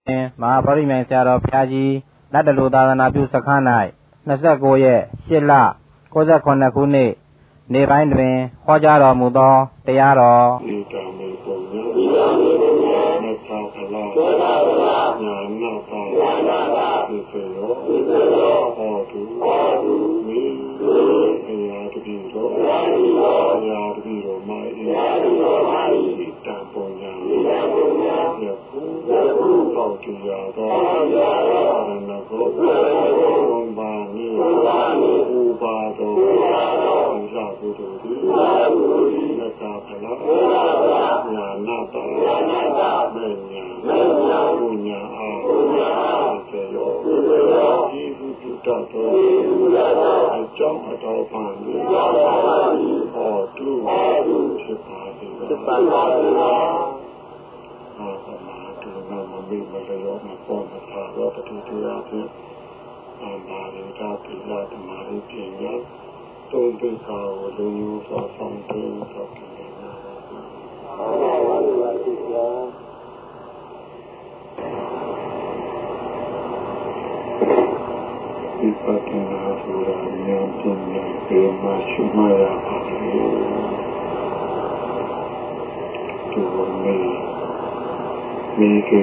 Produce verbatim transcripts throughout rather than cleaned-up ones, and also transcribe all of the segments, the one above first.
မဟာဗောဓိမြိုင်ဆရာတော်ဘုရားကြီးလက်တလူသာသနာပြုစခန်း၌နှစ်สิบเก้าရက်ရှစ်လကိုးဆယ်ခုနှစ်ခုနှစ်နေ့ပိုင်းတွင်ဟောကြားတော်မူသောတရားတော်ဤကံမေပုံညဤကံမေပုံညမေတ္တာဖလားမေတ္တာဖလားညာနာပါညာနာပါဒီစေရောဒီစေရောဟောတုဟောတုမိအရာတတိရောအရာတတိရောအရာတတိရောမာဤအရာတတိရောမာဤတံပုံညာဤတံပုံညာယခုယခုပေါ့တူရသောရဏကိုဘုံပါနိဘုံပါနိဥပါသောဥပါသောဥစ္စာဘုဒ္ဓတိဥပါဘုဒ္ဓတိသစ္စာဖလားဥပါဖလားညာနာတာညာနာတာမေညာမေညာဘုညာအာဘုညာအာစေယောစေယောဒီဘုဒ္ဓတောဒီဘုဒ္ဓတောအကြောင်းအတော်ပန်ဒီအကြောင်းအတော်ပန်ဒီဟောတုဟောတုဖြစ်ပါသည်ဖြစ်ပါသည်အာသမတုနာမမေမလယောမပေါ်မသာရောတတိတရားဖြင့်အာမာရိတာပိလသမာရိပညာတုံးပိကာဝလူမျိုးသောဆောင်သွင်းသောကိလေသာအာဝါဒဝတိယောဒီပတ္တနာဆိုတာဉာဏ်ပညာပေမရှိမရပါဘူးဒီမေမိကေ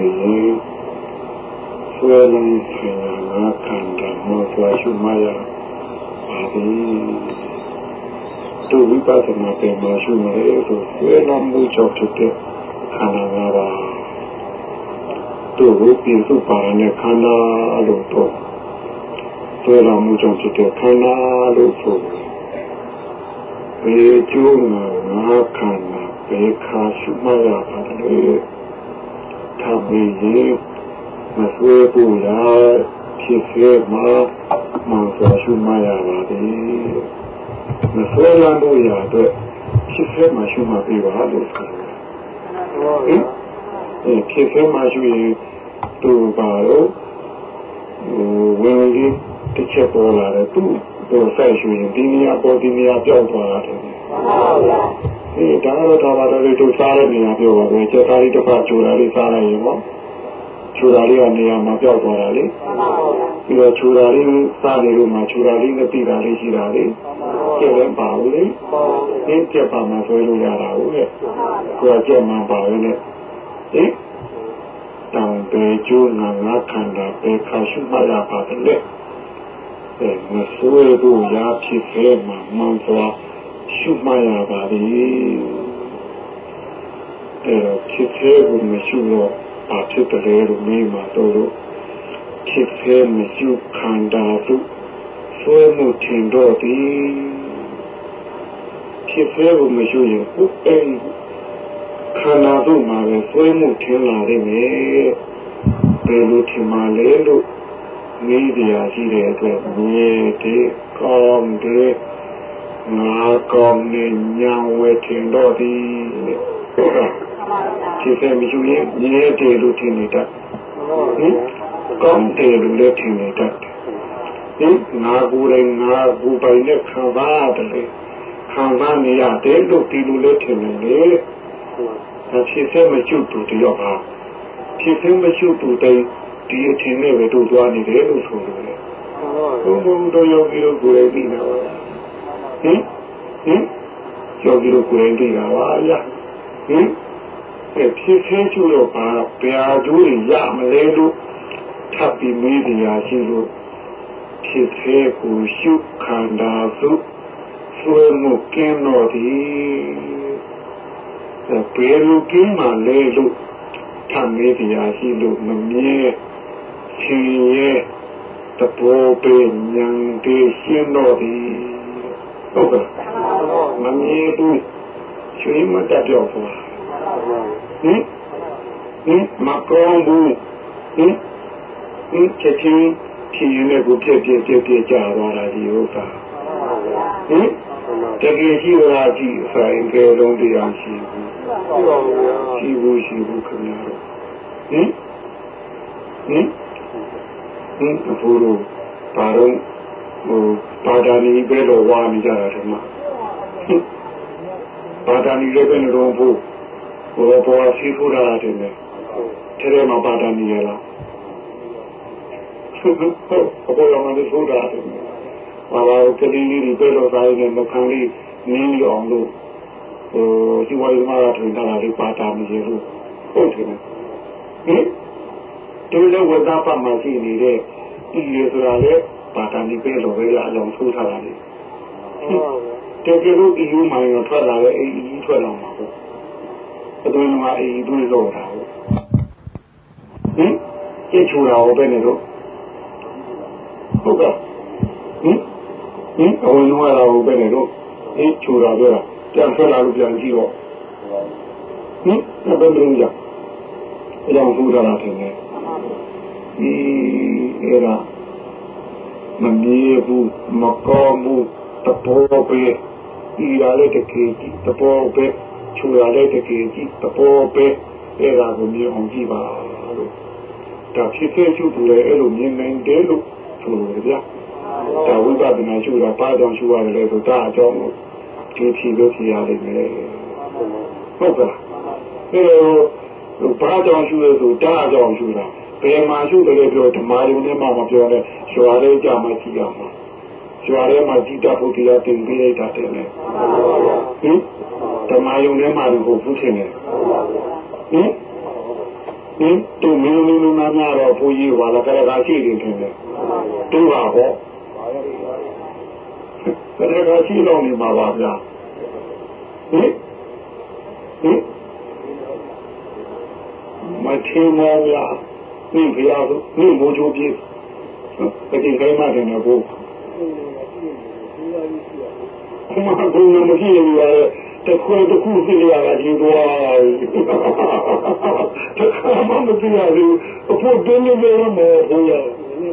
ဆွေးနွေးခြင်းနာခံတယ်မောသွားရှုမရပါဘူးသူဝိပဿနာပေမရှိမလဲဆိုဆွေးနွေးမှုကြောင့်ဖြစ်တဲ့ခန္ဓာငါးပါးသူဝိပဿနာပါရနဲ့ခန္ဓာလို့တော့ဆွေးနွေးမှုကြောင့်ဖြစ်တဲ့ခန္ဓာလို့ဆိုဘေကျိုးငါငါခန္ဓာဘေခါရှုမရပါတယ်ထပ်ပြီးရင်မဆွေးဘူးလားဖြစ်ခဲ့မှာမှန်စွာရှုမရပါသည်မဆွေးလာလို့ရတော့ဖြစ်ခဲ့မှာရှုမှပြပါလို့ဆိုတယ်ဟင်ဖြစ်ခဲ့မှာရှုရင်သူပါတော့ဝင်ကြီးတစ်ချက်ပေါ်လာတယ်သူတော့ဆက်ရှုရင်ဒီနေရာပေါ်ဒီနေရာပြောက်သွားတယ်ဟုတ်ပါဘူးဒီဒါတော့တော့ပါတော့သူစားတဲ့နေရာပြောပါပဲချက်သားလေးတစ်ခါကျူတာလေးစားလိုက်ရင်ပေါ့ချူတာလေးကနေရာမှာပြောက်သွားတာလေပြီးတော့ချူတာလေးစားနေလို့မှချူတာလေးနဲ့ပြည်တာလေးရှိတာလေကျက်လည်းပါဘူးလေဒီကျက်ပါမှဆွဲလို့ရတာဟုတ်ရဲ့ကိုယ်ကျက်မှပါပဲလေဟင်တောင်ပေကျိုးငါငါခန္ဓာပေခါရှုမှရပါတယ်လေအဲမဆွဲဖို့ရဖြစ်ခဲ့မှမှန်စွာရှုမှရပါသည်အဲဖြစ်ခဲ့ဖို့မရှိတော့အဖြစ်တည်းလို့မိမှာတော့ဖြစ်ခဲ့မရှိခန္ဓာသူဆွဲမှုထင်တော့သည်ဖြစ်ခဲ့ဖို့မရှိရင်ဥအိမ်ခန္ဓာသူမှာပဲဆွဲမှုထင်လာတယ်ပဲဘယ်လိုထင်မှလဲလို့မိတရားရှိတဲ့အတွက်မြေတဲ့ကောင်းတဲ့ငါကောင်းနေညာဝဲထင်တော့သည်ဟုတ်ကဲ့ဖြစ်ခဲ့မရှိရင်မြေတဲ့လို့ထင်နေတတ်ဟင်ကောင်းတယ်လို့လည်းထင်နေတတ်ဟင်ငါကိုယ်တိုင်ငါကိုယ်ပိုင်နဲ့ခံပါတယ်ခံစားနေရတယ်လို့ဒီလိုလည်းထင်နေလေဒါဖြစ်ခဲ့မရှိတူတယောက်ဟာဖြစ်ခဲ့မရှိတူတိုင်းဒီအထင်နဲ့ပဲတို့သွားနေတယ်လို့ဆိုလို့လေဘုံဘုံတို့ယောဂီတို့ကိုယ်တိုင်သိတာပါဟင်ဟင်ယောဂီတို့ကိုယ်တိုင်သိတာပါဗျာဟင်ဖြစ်သေးကျတော့ပါဘယ်အကျိုးတွေရမလဲလို့ထပ်ပြီးမေးတရားရှိလို့ဖြစ်သေးကိုရှုခန္ဓာစုဆွေးမှုကင်းတော့ဒီဘယ်လိုကင်းမှလဲလို့ထပ်မေးတရားရှိလို့မမြဲရှင်ရဲ့တဘောပေဉာဏ်တည်ရှင်းတော့ဒီဟုတ်ကဲ့မမြဲဘူးရှင်မတတ်တော့ဘူးဟင်ဟင်မကောင်းဘူးဟင်ဟင်ချက်ချင်းဖြည်နေကိုပြည့်ပြည့်ပြည့်ပြည့်ကြာသွားတာဒီဥစ္စာဟင်တကယ်ရှိတာကြည့်ဆိုင်ကဲလုံးတရားရှိဘူးရှိဘူးရှိဘူးခင်ဗျားတို့ဟင်ဟင်ဟင်အဖိုးတို့ဘာတော့ဟိုဘာသာနေပဲတော့ဝါနေကြတာဒီမှာဘာသာနေလည်းပဲတော့ဘူးဘောဘောရှိခိုးတာတယ်ထထဲမှာပါတာနေရလားဟုတ်ဘောရမလေးဆိုတာဘာလို့ကလေးလေးတွေပြေလို့စားရင်မခံလေးနင်းရအောင်လို့ဟိုဒီဝိုင်းမှာထွင်ထားတာလေးပါတာနေရလို့ဟုတ်တယ်ဟင်ဒီလိုဝတ်သားပါမှရှိနေတဲ့ဒီရဆိုတာလေပါတာနေပြေလို့ပဲအလုံးထိုးထားတာလေတကယ်လို့ဒီလိုမှရောထွက်လာတဲ့အေးကြီးထွက်လာမှာပေါ့အတွင်းမှာအေးကြီးတွေးလို့တာဟုတ်ဟင်ကျချူတာဟောပဲနေတော့ဟုတ်ကဲ့ဟင်ဟင်အဝင်လုံးရတာဟောပဲနေတော့အေးချူတာပြောတာပြန်ထွက်လာလို့ပြန်ကြည့်တော့ဟင်ဘယ်လိုလဲအကြောင်းထူတာလားထင်တယ်ဒီအဲ့ဒါမမြင်ဘူးမကောင်းဘူးတပေါ်ပဲဒီရတဲ့တကေကြီးတပေါ်ပဲချူရတဲ့တကေကြီးတပေါ်ပဲအဲ့ဒါကိုမြင်အောင်ကြည့်ပါလို့ဒါဖြစ်ခဲ့ချူတယ်အဲ့လိုမြင်နိုင်တယ်လို့ဆိုရဗျာဒါဝိပဿနာရှုတာပါကြောင့်ရှုရတယ်လေဆိုတာအကြောင်းကိုကြည့်ဖြေလို့ဖြေရတယ်လေဟုတ်ကဲ့အဲ့လိုဘာကြောင့်ရှုရဆိုတာအကြောင်းရှုတာဘယ်မှာရှုတယ်ပြောဓမ္မယုံနဲ့မှမပြောနဲ့ရွာလေးကြမှာကြည့်ရမှာရွာထဲမှာကြည်တာဖို့တရားတင်ပေးလိုက်တာတယ်လေဟင်ဓမ္မယုံထဲမှာဒီကိုဖူးချင်တယ်ဟင်ဟင်တူမင်းလုံးလုံးများတော့ဘိုးကြီးကလည်းကရကရှိနေတယ်တူပါဟောကရကရှိတော့နေမှာပါဗျာဟင်ဟင်မထင်မောဗျာဒီဘုရားကဒီမိုးချိုးပြေဒီခိုင်းမှတယ်နော်ကိုဘုမကဘုံမရှိရရတခွေတခုစီရတာဒီတော့တခါမှမသိရဘူးအဖို့တင်းနေရမှာဘုရား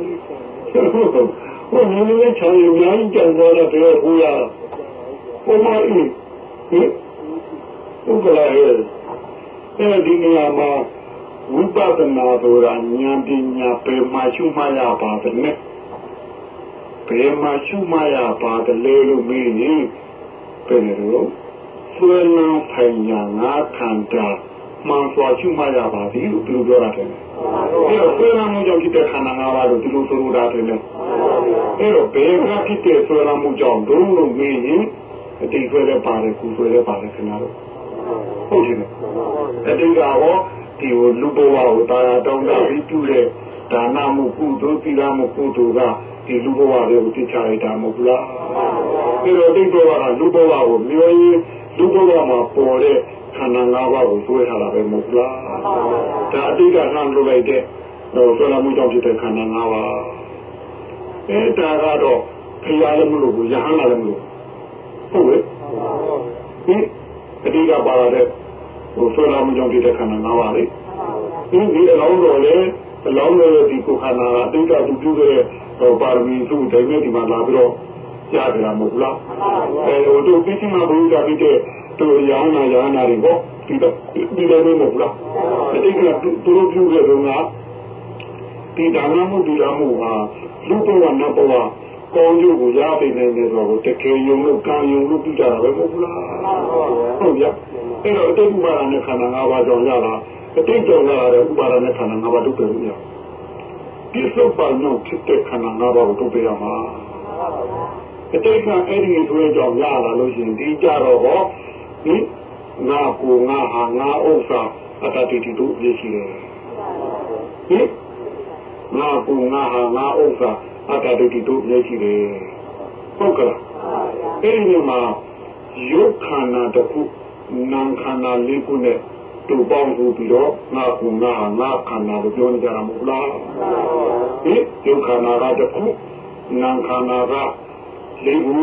ဘုရားလည်းချောင်းရများကြံသွားတဲ့ဘုရားဘုမအင်းဟင်ဘုရားရဲ့အဲဒီနေရာမှာဝိပဿနာဆိုတာဉာဏ်ပညာပဲမှရှုမှရပါတယ်နဲ့ဘယ်မှာရှုမှရပါတယ်လဲလို့မေးရင်ပြန်လို့ဆွေးနွေးဖိုင်ညာငါခန္ဓာမှန်စွာရှုမှရပါသည်လို့သူပြောရတယ်။အဲတော့ဆွေးနွေးမှုကြောင့်ဖြစ်တဲ့ခန္ဓာငါးပါးလို့သူတို့ဆိုလိုတာတယ်လေ။အဲတော့ဘယ်ကဖြစ်တဲ့ဆွေးနွေးမှုကြောင့်ဒုလို့မေးရင်အတိတ်ဆွဲတဲ့ပါတယ်ကုဆွဲတဲ့ပါတယ်ခင်ဗျားတို့ဟုတ်တယ်။အတိတ်ကဟောဒီလူဘဝကိုတာယာတောင်းတာပြီးပြုတဲ့ဒါနမှုကုသိုလ်သီလမှုကုသိုလ်ကဒီလူဘဝတွေကိုသိချလိုက်တာမဟုတ်လားပြီးတော့ဒီဘဝကလူဘဝကိုမျိုးရင်းလူဘဝမှာပေါ်တဲ့ခန္ဓာ၅ပါးကိုဆွဲထားတာပဲမဟုတ်လားဒါအတိတ်ကနှမ်းလုပ်လိုက်တဲ့ဟိုဆွဲလာမှုကြောင့်ဖြစ်တဲ့ခန္ဓာ၅ပါးအဲဒါကတော့ခရီးလည်းမလို့ဘူးယဟန်လည်းမလို့ဟုတ်လေဒီအတိတ်ကပါလာတဲ့ဟိုဆွဲလာမှုကြောင့်ဖြစ်တဲ့ခန္ဓာ၅ပါးလေဒီဒီအလောင်းတော်လေအလောင်းတော်ဒီကိုခန္ဓာအတိတ်ကသူပြုခဲ့တဲ့ဟိုပါရမီသူ့တိုင်းနဲ့ဒီမှာလာပြီးတော့ကြားကြတာမဟုတ်လားအဲဟိုတို့ပြင်းမှဘုရားပြတဲ့တို့ရောင်းနာရောင်းနာတွေပေါ့ဒီတော့ဒီလိုမျိုးမဟုတ်လားအတိတ်ကသူတို့ပြုခဲ့တော့ကဒီဒါနမှုဒီလာမှုဟာလူဘဝနတ်ဘဝကောင်းကျိုးကိုရပေနိုင်တယ်ဆိုတော့တကယ်ယုံလို့ကံယုံလို့ပြုကြတာပဲမဟုတ်လားဟုတ်ဗျအဲ့တော့အတိတ်ဥပါဒနဲ့ခန္ဓာ၅ပါးကြောင့်ရတာအတိတ်ကြောင့်ရတဲ့ဥပါဒနဲ့ခန္ဓာ၅ပါးတို့ပဲလို့ရဒီစုပ်ပါညောဖြစ်တဲ့ခန္ဓာ၅ပါးကိုတို့ပြရမှာအတိတ်ကအဲ့ဒီဆိုရကြောင့်ရလာလို့ရှိရင်ဒီကြတော့ဟောဒီငါကိုငါဟာငါဥစ္စာအတ္တတိတိတို့ပြည့်ရှိတယ်ဟင်ငါကိုငါဟာငါဥစ္စာအတ္တတိတိတို့ပြည့်ရှိတယ်ဟုတ်ကဲ့အဲ့ဒီမှာယုတ်ခန္ဓာတစ်ခုနာမ်ခန္ဓာလေးခုနဲ့တူပေါင်းပြီးတော့ငါကူငါဟာငါခန္ဓာကိုပြောနေကြတာမဟုတ်လားဟင်ယုတ်ခန္ဓာကတစ်ခုနာမ်ခန္ဓာကလေးခု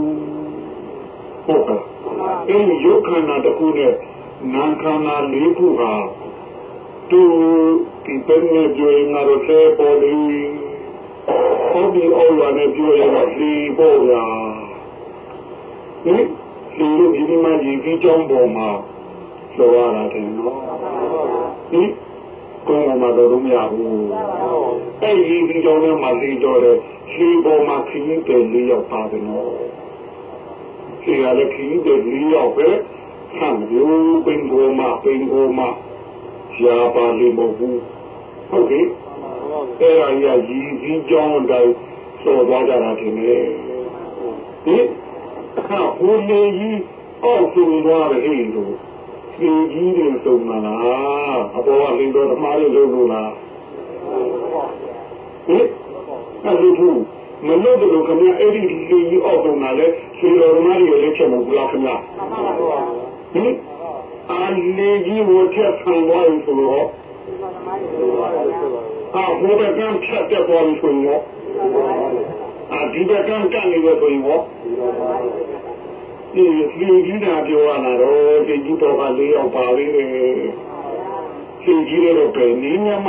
ဟုတ်ကဲ့အဲဒီယုတ်ခန္ဓာတစ်ခုနဲ့နာမ်ခန္ဓာလေးခုဟာတူဒီပင်နဲ့ကြွေးငါတို့ဆဲပေါ်လိဟောဒီအော်ရနဲ့ကြွေးရစီပေါ်ရာဟင်ဒီလိုဒီမှာဒီကြီးကြောင်းပေါ်မှာဆိုရတာတယ်နော်ဟင်ကိုယ်ကမှတော့မရဘူးအဲ့ဒီဒီကြောင့်လည်းမသိတော့တယ်ဒီပေါ်မှာခင်းတယ်လေးရောက်ပါတယ်နော်ဒီကလည်းခင်းတယ်လေးရောက်ပဲဆံမျိုးပင်ကိုမှပင်ကိုမှရှားပါလိမ့်မဟုတ်ဘူးဟုတ်ကဲ့အဲ့ဒါကြီးကရည်စည်းကြောင်းတိုင်းစော်သွားကြတာတင်လေဟင်ဟာဟိုလေကြီးအောက်ဆုံးသွားတယ်ဟဲ့လို့ဒီကြီးတွေစုံလာလားအပေါ်ကလေတော့ဓမ္မတွေလုံးလို့လားဟင်အဲ့ဒီဘူးမလို့တော့ခင်ဗျအဲ့ဒီလေကြီးအောက်ဆုံးလာလဲဆွေတော်ဓမ္မတွေလည်းချက်မဟုတ်လားခင်ဗျဟင်အာလေကြီးဝတ်ချက်ဆံသွားရင်ဆိုတော့အာဘုရားကံဖြတ်တဲ့ပေါ်ဆိုရင်အာဒီဘက်ကံကနေရဆိုရင်ဒီဒီကြီးတာပြောရတာတော့ဒီကြီးတော့ကလေးအောင်ပါလေဒီကြီးတော့ပဲနင်းညမ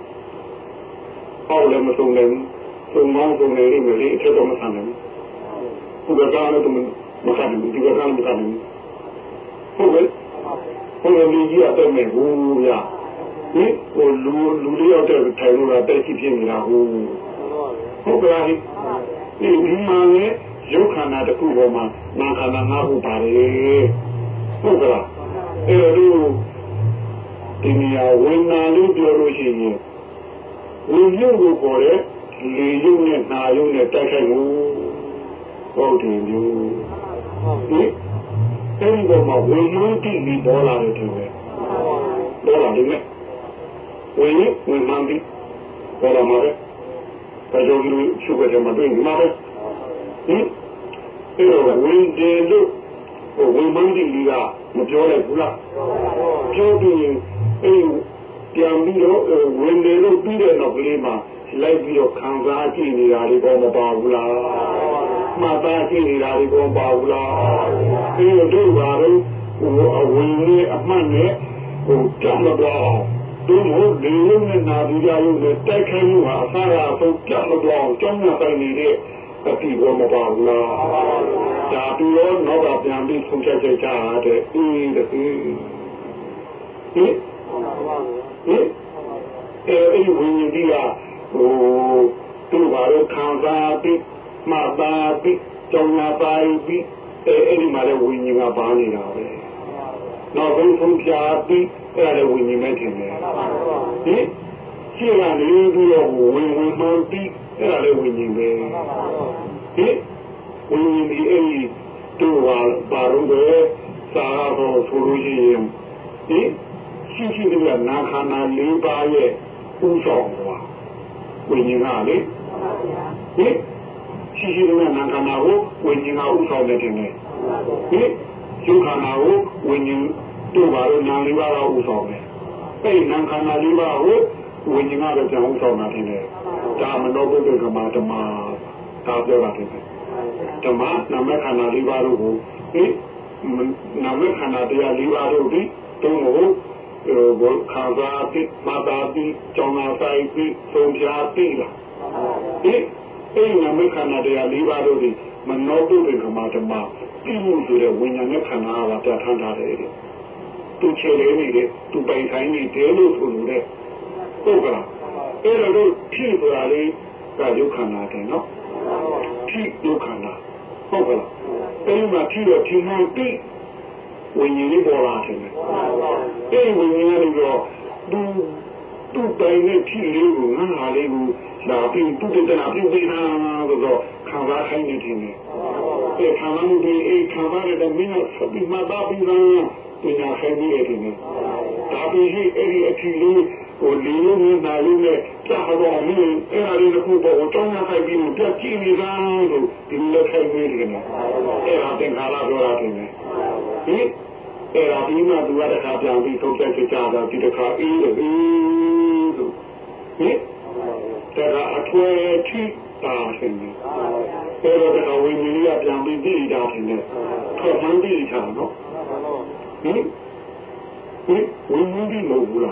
အော်လည်းမဆုံးနိုင်သုံးမောင်းသုံးနေရမယ်လေအချက်တော့မဆန်နိုင်ဘူးဘုရားကလည်းမခံဘူးဒီဘက်ကလည်းမခံဘူးဟုတ်ကဲ့ဘုရားလူကြီးအတော့မဲ့ဘူးဗျာဟင်ဟိုလူလူလေးရောက်တဲ့ထိုင်လို့လာတက်ကြည့်ပြနေတာဟုတ်ဟုတ်ကဲ့ဒီဒီမှာလည်းရုပ်ခန္ဓာတစ်ခုပေါ်မှာနာခန္ဓာငါးခုပါတယ်ဟုတ်ကဲ့အဲ့တော့ဒီနေရာဝိညာဉ်လို့ပြောလို့ရှိရင်ဝိညာဉ်ကိုခေါ်တဲ့လေရုပ်နဲ့နာရုပ်နဲ့တိုက်ခိုက်မှုဟုတ်တယ်မျိုးဟင်အဲ့ဒီပေါ်မှာဝိညာဉ်တိပြီးပေါ်လာတယ်တူပဲပေါ်လာတယ်နဲ့ဝိညာဉ်ဝိညာဉ်တိပေါ်လာမှာပဲဒါကြောင့်ဒီရှုပ်ကြမှာတွေ့မှာပဲဟင်အဲ့တော့ဝိညာဉ်လို့ဝိညာဉ်တိကမပြောလိုက်ဘူးလားပြောပြီးအဲ့ပြန်ပြီးတော့ဝိညာဉ်လို့ပြီးတဲ့နောက်ကလေးမှာလိုက်ပြီးတော့ခံစားကြည့်နေတာတွေပေါ်မပါဘူးလားမှတ်သားကြည့်နေတာတွေပေါ်ပါဘူးလားအဲ့တော့ဘာလို့ဟိုအဝိညာဉ်အမှတ်နဲ့ဟိုကြမတော့သူ့ကိုဒီလိုနဲ့နာပြီးကြလို့တိုက်ခိုက်မှုဟာအစားအသောက်ကြမတော့ကြောင်းရပိုင်နေတဲ့အတိပေါ်မပါဘူးလားဒါပြီးတော့နောက်ကပြန်ပြီးဆုံးဖြတ်ချက်ကြတဲ့အေးတည်းဟင်ဟင်အဲ့ဒီဝိညာဉ်ကြီးကဟိုသူ့ဘာလို့ခံစားပြီးမှတ်သားပြီးကြောင်းရပိုင်ပြီးအဲ့ဒီမှာလည်းဝိညာဉ်ကပါနေတာပဲနောက်ဆုံးဆုံးဖြတ်ပြီးအဲ့ဒါလည်းဝိညာဉ်မဲ့ထင်တယ်ဟင်ရှင်းလာနေပြီးတော့ဝင်ဝင်မှန်ပြီးအဲ့ဒါလည်းဝိညာဉ်ပဲဟင်ဝိညာဉ်ဒီအဲ့ဒီတို့ဟာပါတော့ပဲစာတော့ဆိုလို့ရှိရင်ဟင်ရှိရှိကနာခန္ဓာ၄ပါးရဲ့ဥဆောင်သွားဝိညာဉ်ကလေဟင်ရှိရှိကနာခန္ဓာကိုဝိညာဉ်ကဥဆောင်နေတယ်ဟင်ယုခန္ဓာကိုဝိညာဉ်တို့ပါလို့နာလေးပါးတော့ဥဆောင်တယ်အဲ့နာခန္ဓာလေးပါးကိုဝိညာဉ်ကလည်းကြောင်းဥဆောင်တာတင်တယ်ဒါမနောဘုဒ္ဓကမာဓမ္မဒါပြောတာတင်တယ်ဓမ္မနာမခန္ဓာလေးပါးတို့ကိုဟင်နာမခန္ဓာတရားလေးပါးတို့ဒီတုံးကိုဘောခါသာတိမာတာတိကြောင်းနာဆိုင်တိသုံးဖြာတိလားဒီအဲ့နာမခန္ဓာတရားလေးပါးတို့ဒီမနောဘုဒ္ဓကမာဓမ္မပြည့်မှုဆိုတဲ့ဝိညာဉ်နဲ့ခန္ဓာကပြဋ္ဌာန်းထားတယ်သူချေလေးနေတယ်သူပိုင်ဆိုင်နေတယ်လို့ဆိုလို့တဲ့ဟုတ်ကလားအဲ့တော့ဖြစ်သွားလေဒါယုခန္ဓာတယ်နော်ဖြစ်ယုခန္ဓာဟုတ်ကလားအဲ့ဒီမှာဖြစ်တော့ဖြစ်မှတိဝိညာဉ်လေးပေါ်လာတယ်အဲ့ဒီဝိညာဉ်လေးတော့သူသူပိုင်တဲ့ဖြစ်လေးကိုငါဟာလေးကိုလာပြီးသူတနာပြုပေးတာဆိုတော့ခံစားခိုင်းနေတယ်အဲ့ခံစားမှုတွေအဲ့ခံစားရတဲ့မင်းကစပြီးမှပါပြီးတော့ပညာခိုင်းနေတယ်ဒါပြီးအဲ့ဒီအဖြစ်လေးဟိုလေးလုံးနဲ့နာလုံးနဲ့ကြာတော့မင်းအဲ့ဒါလေးတစ်ခုပေါ်တော့တောင်းရခိုင်းပြီးပြတ်ကြည့်နေတာလို့ဒီလိုခိုင်းနေတယ်အဲ့ဒါသင်္ခါရပြောတာတင်တယ်ဟင်အဲ့ဒါဒီမှာသူကတခါပြန်ပြီးထုတ်ချက်ကြတာဒီတခါအေးလို့အေးလို့ဟင်ဒါကအထွေထိတာရှင်အဲ့တော့တခါဝိညာဉ်ကပြန်ပြီးပြီးတာတင်တယ်ထွက်မှန်းပြီးချာနော်ဟင်ဟင်ဝိညာဉ်ဒီမဟုတ်ဘူးလား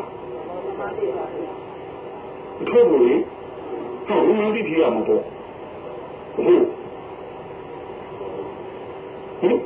ထုတ်လို့လေဟုတ်ဝိညာဉ်ဒီဖြစ်ရမှာပေါ့ဟုတ်ဟင်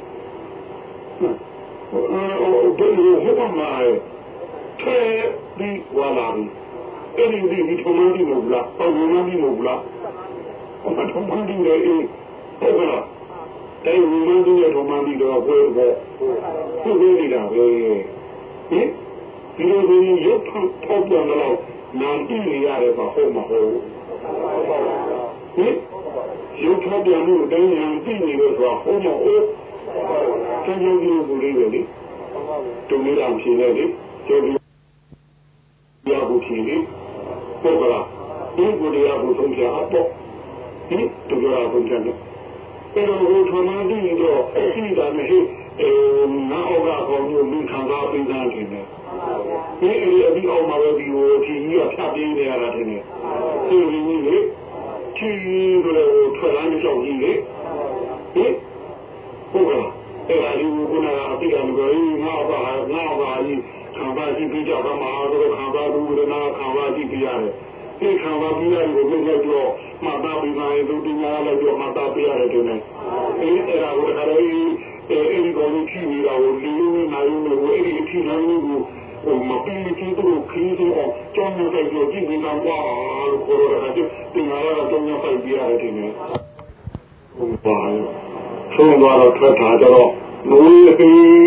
ဟိုဘယ်လိုဟုတ်ပါမလဲထဲဒီဝါလာပြီအဲ့ဒီဒီဒီထုံးမန်းဒီမဟုတ်လားပေါ့ဝိညာဉ်ဒီမဟုတ်လားဟိုမှာထုံးမန်းဒီလေအေးဟုတ်ကလားအဲ့ဒီဝိညာဉ်ဒီရဲ့ထုံးမန်းဒီတော့ဘယ်ဘောဟုတ်ပြီနေတာပဲဟင်ဒီလိုမျိုးရုပ်ထောက်ပြန်တော့နာကြည့်နေရတယ်ပါဟုတ်မဟုတ်ဟင်ရုပ်ထောက်ပြန်မှုတိုင်းညာကြည့်နေလို့ဆိုတော့ဟုတ်မဟုတ်ကျေကျေကြီးကိုလေးပဲလေတုံးလေးအောင်ဖြေလိုက်လေကျေကျေရဖို့ဖြေလေဟုတ်ကလားဒီကိုတရားကိုသုံးပြအပ်တော့ဒီတူကြတာသုံးပြတယ်အဲ့တော့ဟိုထမတိတော့အရှိတာမရှိအဲနာဩဃကောမျိုးမိခံစားပြီးသားတယ်ဒီအဲ့ဒီအပြီးအောင်မှာပဲဒီဟိုဖြေကြီးကဖြတ်ပြင်းနေရတာတယ်ဒီလိုကြီးလေဖြေကြီးတို့လည်းထွက်လာနေကြောက်ကြီးလေဟင်ဟုတ်ကဲ့အဲ့ဒါဒီကုနာအတိအကျကိုငါ့ဘာငါ့ဘာကြီးခံစားကြည့်ပြီးကြပါမှာတော့ခံစားလို့ရနာခံစားကြည့်ပြရတယ်ဒီခံစားပြီးရတယ်ကိုမြင်လိုက်တော့မှတ်သားပြီးမှရင်သူတင်ရလိုက်တော့မှတ်သားပြရတယ်တဲ့အဲ့အဲ့ဒါကိုတခါတော့အဲ့ဒီကောင်ကြီးနေတာကိုလင်းနေနိုင်လို့အဲ့ဒီထိနိုင်လို့ဟိုမပင်းကြီးတို့ခင်းတော့ကြောင်းနေတဲ့ကြည့်နေတာကွာလို့ခေါ်ရတာတင်ရတာတော့ညပိုက်ပြရတယ်တဲ့ဟိုပါဆုံးသွားတော့ထွက်တာကြတော့နိုးလေး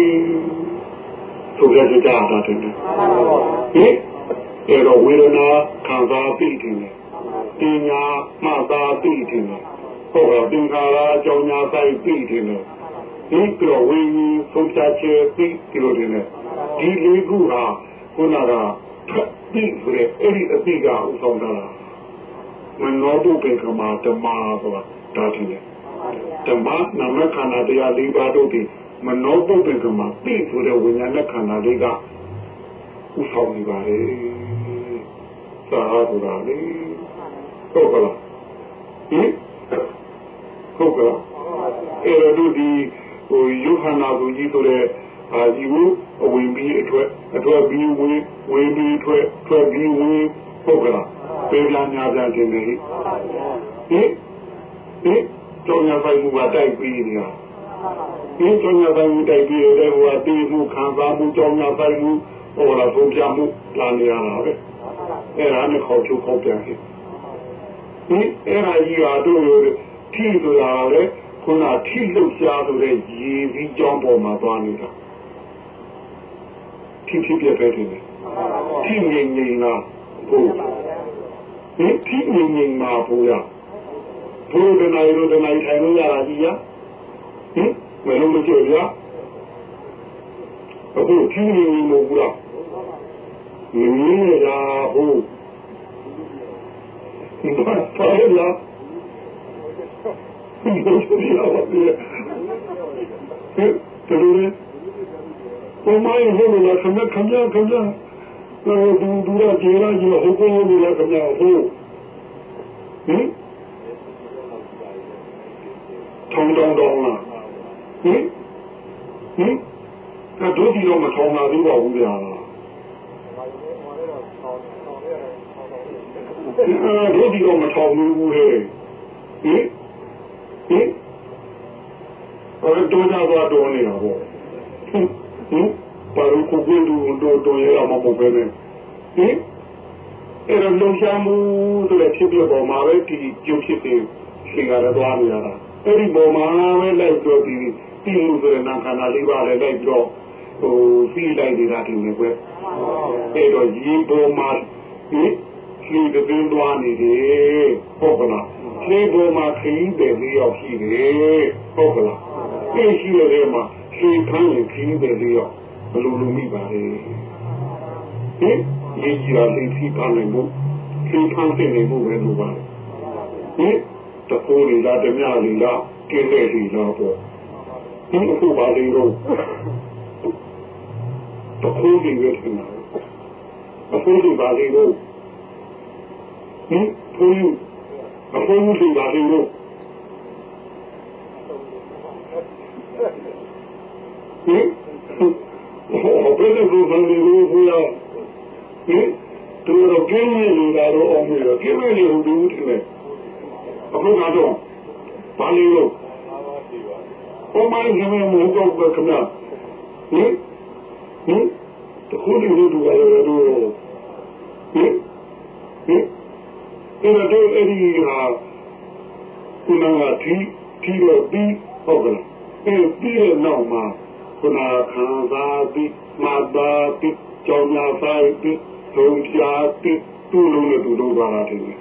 သူကြကြတာတဲ့ဟင်အဲ့တော့ဝေဒနာခံစားပြီးတယ်ပညာမှတ်သားပြီးတယ်ဟုတ်ကဲ့သင်္ခါရအကြောင်းညာဆိုင်ပြီးတယ်ဒီလိုဝိညာဉ်ဆုံးဖြတ်ချက်ပြီးဒီလိုတယ်ဒီလေးခုဟာခုနကထွက်ပြီးဆိုတဲ့အဲ့ဒီအတိကဥဆောင်တာမနောတုပင်ကမှာဓမ္မဆိုတာဒါတည်းလေဓမ္မနာမခန္ဓာတရား၄ပါးတို့ဒီမနောတုပင်ကမှာပြီးဆိုတဲ့ဝိညာဉ်နဲ့ခန္ဓာလေးကဥဆောင်နေပါလေသာဆိုတာလေဟုတ်ကလားဟင်ဟုတ်ကလားအဲ့တော့ဒီဟိုယောဟနာကိုကြီးဆိုတဲ့အာဒီကိုအဝင်ပြီးအထွက်အထွက်ပြီးဝင်ဝင်ပြီးထွက်ထွက်ပြီးဝင်ဟုတ်ကလားពេលလာညာပြန်တင်နေဟိဟင်ဟင်ကျောင်းရပိုင်မှုကတိုက်ပြီးနေတာဒီကျောင်းရပိုင်မှုတိုက်ပြီးတဲ့ဟိုအတီးမှုခံစားမှုကျောင်းရပိုင်မှုဟိုလာပုံပြမှုလာနေရတာပဲအဲ့ဒါနဲ့ခေါ်ချုပ်ခေါ်ပြန်ဟိဒီအဲ့ဒါကြီးဟာတို့ထိဆိုတာလေခုနထိလှုပ်ရှားဆိုတဲ့ရည်ပြီးကြောင်းပေါ်မှာသွားနေတာထိထိပြပဲတယ်ထိငြိမ်ငြိမ်လားဟုတ်ဒီထိငြိမ်ငြိမ်မှာဘူးရဘုရားတနာရီတို့တနာရီထိုင်လို့ရတာကြီးရဟင်မလုံးမကျရအခုထိငြိမ်ငြိမ်လို့ဘူးလားမင်းရတာဟုတ်ဒီဘာသာလဲလားဒီလိုဆိုရပါတယ်ဟဲ့တော်ရဘုမိုင်းဟိုလာခမခမခမတော့ဒူဒူရကျေလာကြီးဟိုကိုဟိုလာခမဟိုဟင်ထုံတောင်းတောင်းလားဟင်ဟင်တော့ဒီတော့မထုံလာသေးပါဘူးဗျာအဲ့ဒီတော့မထောင်ဘူးဟဲ့ဟင်ဟင်အဲ့တော့တော့တော့နေတာပေါ့ဟင်ပါလို့ကိုကိုတို့တို့တို့ရအောင်မပဲနဲ့ဟင်အဲ့တော့လုံချမှုဆိုတဲ့ဖြစ်ပြပေါ်မှာပဲဒီကျုပ်ဖြစ်တဲ့ရှင်ကလည်းသွားနေရတာအဲ့ဒီပေါ်မှာပဲလိုက်တော့ဒီဒီလိုဆိုတဲ့နာခန္ဓာလေးပါလည်းလိုက်ပြီးတော့ဟိုပြီးလိုက်နေတာဒီနေ့ပဲအဲ့တော့ဒီပေါ်မှာဟင်ဒီကင်းသွားနေတယ်ဟုတ်ကလားဒီပေါ်မှာခရီးတယ်လေးရောက်ရှိတယ်ဟုတ်ကလားဒီရှိရတဲ့မှာဒီခန်းရင်ခရီးတယ်လေးရောက်ဘယ်လိုလုပ်မိပါလဲဟင်ဒီကြီးရာလေးစီပါနေမှုဒီခန်းသိနေမှုပဲလို့ပါဟင်တပိုးလေးလားတမြလေးလားကျင်းတဲ့လေးလားပေါ့ဒီအခုပါလေးတော့တပိုးလေးပဲထင်တာတပိုးလေးပါလေးတော့ဟင်ဘုန်းအဘုန်းကြီးပါလေလို့ဟင်ဘယ်လိုလုပ်နေလဲဘုရားဟင်သူတို့ကျင်းနေနေတာတော့အောင်ပြီတော့ကျင်းနေလို့ဒီဦးတယ်အခုကတော့ပါလေလို့ဘုမကြီးကမဟုတ်တော့ကမဟင်ဟင်တခုလေးလို့ပြောရတယ်တော့ဟင်ဟင်အဲ့တော့အဲ့ဒီဟာခုနကဒီဒီတော့ပြီးဟုတ်ကဲ့အဲ့ပြီးတဲ့နောက်မှာခုနခံစားပြီးမာတာပြီးကြောင်ညာဆိုင်ပြီးလုံးပြားပြီးသူ့လုံးနဲ့သူ့လုံးသွားတာတယ်ဟင်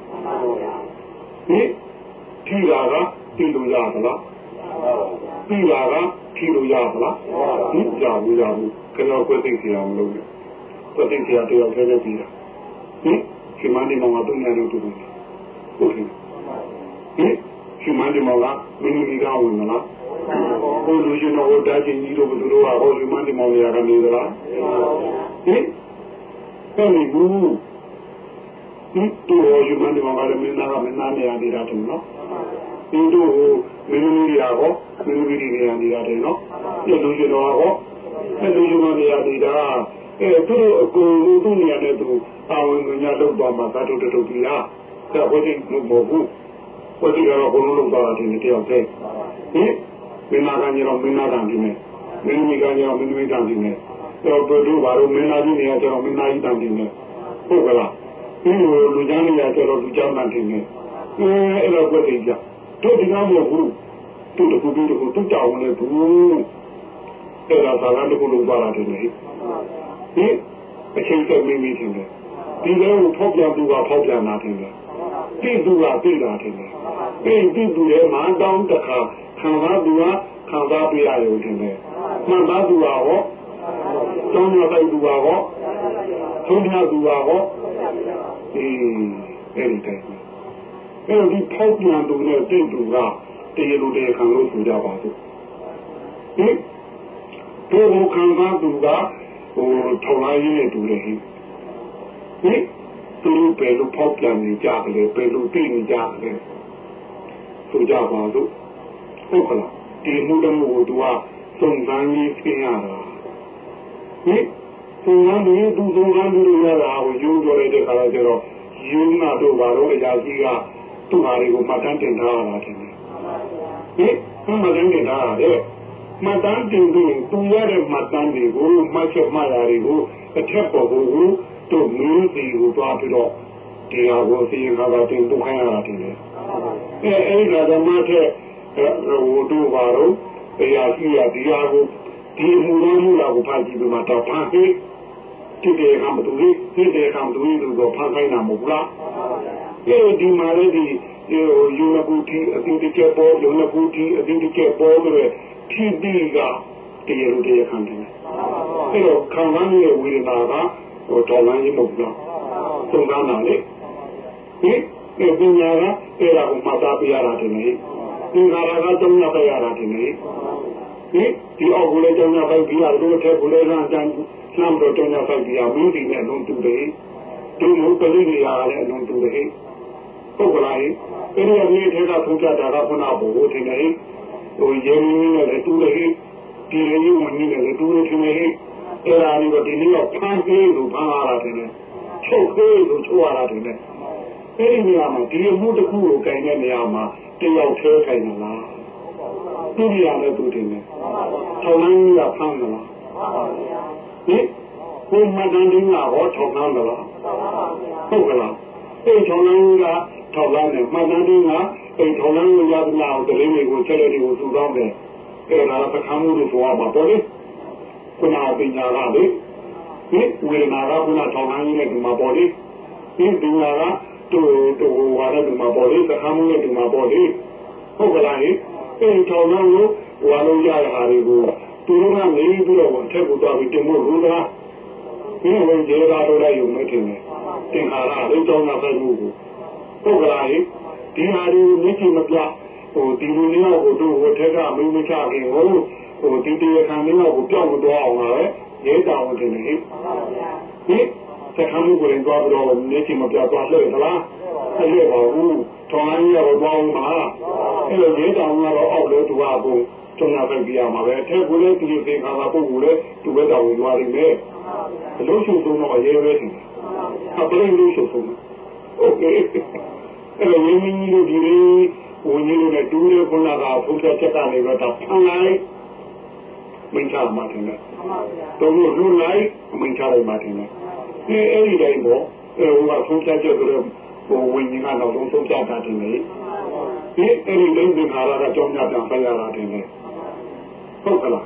ထိတာကတိလို့ရသလားပြီးတာကထိလို့ရသလားဟင်ကြာဘူးကြာဘူးကျွန်တော်ကိုသိစီအောင်လုပ်တယ်ကိုသိစီရတယောက်တည်းပဲပြီးတာဟင်ဒီမန္တိမောင်ကတုံးရတယ်တူတယ်ဟုတ်ကဲ့ဟင်ဒီမန္တိမောင်ကမင်းကြီးကဝင်မလားဟိုလူရှင်တော်တာချင်းကြီးတို့ဘယ်လိုတော့ဟောဒီမန္တိမောင်ရကနေသလားဟင်အဲ့ဒီဘူးဒီတို့ဒီမန္တိမောင်ကလည်းမင်းသားကမင်းသားနေရာနေတာတူနော်ဒီတို့မင်းကြီးရာဟောမင်းကြီးနေရာနေတာတယ်နော်ဒီလူရှင်တော်ဟောအဲ့လူရှင်တော်နေရာနေတာအဲသူတို့အကုန်လုံးသူ့နေရာနဲ့သူအာဝင်ညာလောက်သွားမှာသတ်ထုတ်ထုတ်ပြီးလားဒါဟိုဒီမဟုတ်ဘူးဟိုဒီကတော့ဘုံလုံးလောက်သွားတာဒီတယောက်တည်းဟင်မင်းသားကညတော့မင်းသားတန်ဒီနဲ့မင်းကြီးကညတော့မင်းကြီးတန်ဒီနဲ့တော့တို့ဘာလို့မင်းသားကြီးနေရာကျတော့မင်းသားကြီးတန်ဒီနဲ့ဟုတ်ကလားဒီလိုလူချမ်းနေရာကျတော့လူချမ်းတန်ဒီနဲ့အဲအဲ့လိုပြည့်ကြတို့ဒီကောင်မဟုတ်ဘူးတို့တခုပြီးတခုတို့တောင်းနေဘူးအဲ့ဒါသာလာတခုလုံးသွားတာဒီနေ့ဟင်အချင်းချင်းမိမိချင်းတယ်ဒီလိုဖောက်ပြန်သူကဖောက်ပြန်လာတယ်တိသူကတိလာတယ်အဲ့ဒီသူရဲ့မန်တောင်းတခါခံစားသူကခံစားပြရရုံတင်တယ်မှန်သားသူကဟောတောင်းရတဲ့သူကဟောထုံးထားသူကဟောဒီအဲ့ဒီတိုင်းအဲ့ဒီဖောက်ပြန်သူနဲ့တိသူကတရားလိုတရားခံလို့ဆိုကြပါစို့ဟင်ဒီလိုခံစားသူကဟိုထောင်လိုက်ရင်းတူတယ်ဟင်ဟင်သူတို့ပဲလို့ဖောက်ပြန်နေကြတယ်ပဲလို့သိနေကြတယ်ဆိုကြပါစို့ဟုတ်ကလားဒီမှုတမှုကိုသူကစုံစမ်းရေးခင်းရတာဟင်စုံစမ်းရေးသူစုံစမ်းလို့ရတာကိုယူကြရတဲ့ခါကျတော့ယူနာတို့ဘာလို့အရာကြီးကသူ့ဟာတွေကိုမှတ်တမ်းတင်ထားရတာတယ်ဟင်သူမှတ်တမ်းတင်ထားရတယ်မှတ်တမ်းတင်ပြီးသူရတဲ့မှတ်တမ်းတွေကိုမှတ်ချက်မှတ်ရာတွေကိုအထက်ပေါ်ကိုတို့မင်းစီကိုသွားပြီးတော့ဒီဟာကိုစီရင်ခါတာတင်ထုတ်ခိုင်းရတာတင်တယ်အဲအဲ့ဒါဓမ္မထက်ဟိုတို့ပါတော့တရားရှိရဒီဟာကိုဒီမူရင်းမူလာကိုဖန်ပြီးမှတော့ဖန်ပြီးဒီတေကံတူလေးဒီတေကံတူလေးတို့ဖန်ခိုင်းတာမဟုတ်လားအဲဒီမှာလည်းဒီယူနကူတီအတိတ်ကပေါ်ယူနကူတီအတိတ်ကပေါ်လို့ထိတိကတရားလိုတရားခံတယ်အဲတော့ခံရတဲ့ဝေဒနာကဟိုတော်လန်းကြီးမဟုတ်လားသုံးကားနာလေဟင်ဒီပညာကအဲ့ဒါကိုမှတ်သားပြရတာတင်လေသင်္ခါရကသုံးရပြရတာတင်လေဟင်ဒီအောက်ကိုလည်းသုံးရပိုက်ပြရလို့ထက်ကိုလည်းအတန်းနှမ်းတော့သုံးရပိုက်ပြရမင်းဒီနဲ့လုံးတူတယ်ဒီလိုပရိနိယာလည်းလုံးတူတယ်ဟုတ်ကလားအဲ့ဒီအမြင့်ထက်ကထုံးကြတာကခုနကဘို့တင်လေဟိုရင်းရင်းနဲ့တူတယ်ဒီရင်းဝင်နေတယ်တူတယ်ထင်တယ်အဲ့ဒါလေးကဒီနေ့ကဖန်သေးလို့ဖန်ရတာတင်လေချုပ်သေးလို့ချုပ်ရတာတင်လေအဲ့ဒီနေရာမှာဒီမှုတစ်ခုကိုခြင်တဲ့နေရာမှာတယောက်သေးခြင်လာလားသူရလည်းသူတင်တယ်ထောင်လန်းကြီးကဖန်လာလားဟင်ဘုမတန်တင်းကဟောထောင်လန်းလားဟုတ်ကလားအဲ့ထောင်လန်းကြီးကထောင်လန်းနဲ့မတန်တင်းကအဲ့ထောင်လန်းကိုရသလားတရင်တွေကိုချက်လက်တွေကိုသူ့ကောင်းတယ်အဲ့ဒါကပကံမှုလို့ဆိုရမှာပေါ့လေခုနပညာကလေဒီဝေဒနာကခုနထောင်လန်းကြီးနဲ့ဒီမှာပေါ့လေဒီဒုနာကတို့တို့ဝါရဒီမှာပေါ့လေပကံမှုနဲ့ဒီမှာပေါ့လေဟုတ်ကလားဟင်အဲ့ထောင်လန်းကိုဝါလုံးရရတာတွေကိုသူတို့ကနေပြီးတော့ထက်ကိုသွားပြီးတင်ဖို့လို့လားဒီလိုကျေတာတော့လည်းယူနေတယ်သင်္ခါရလေးကြောင်းနာဆိုင်မှုကိုဟုတ်ကလားဟင်ဒီဟာဒီမြင့်ကြီးမပြဟိုဒီလူမျိုးကိုတို့ဟိုထက်ကမင်းမချခင်ဟိုဟိုဒီတရားခံမျိုးကိုပြောက်မတော့အောင်ပါပဲရဲတောင်းတယ်ဟင်ဟင်စခန်းကိုရင်သွားပြီးတော့မြင့်ကြီးမပြသွားလှည့်သလားအဲ့လိုပါဘူးထောင်းရရောသွားအောင်ပါအဲ့လိုရဲတောင်းကတော့အောက်လို့သူကဘုံကျုံနာပဲပြရမှာပဲထဲကိုလည်းဒီလိုသင်္ခါရပုဂ္ဂိုလ်လည်းသူပဲတောင်းဝင်သွားလိမ့်မယ်အလို့ရှိဆုံးတော့ရဲပဲတယ်အပရင်လို့ရှိဆုံးโอเคအဲ့လိုရင်းကြီးလို့ဒီလေးဝင်ကြီးလို့နဲ့တူးရခုနကဖုတ်ချက်ချက်ကနေတော့ဖန်လိုက်မင်းချမှာတယ်တော့လို့လူလိုက်မင်းချလိုက်မှာတယ်ဒီအဲ့ဒီတိုင်းပေါ့အဲဟိုကဖုတ်ချက်ချက်ဆိုတော့ဟိုဝင်ကြီးကတော့သုံးဆုံးပြတာတယ်လေဒီအဲ့ဒီတိုင်းသင်္ခါရကကြောင်းကြပြန်ဖရတာတယ်ဟုတ်ကလား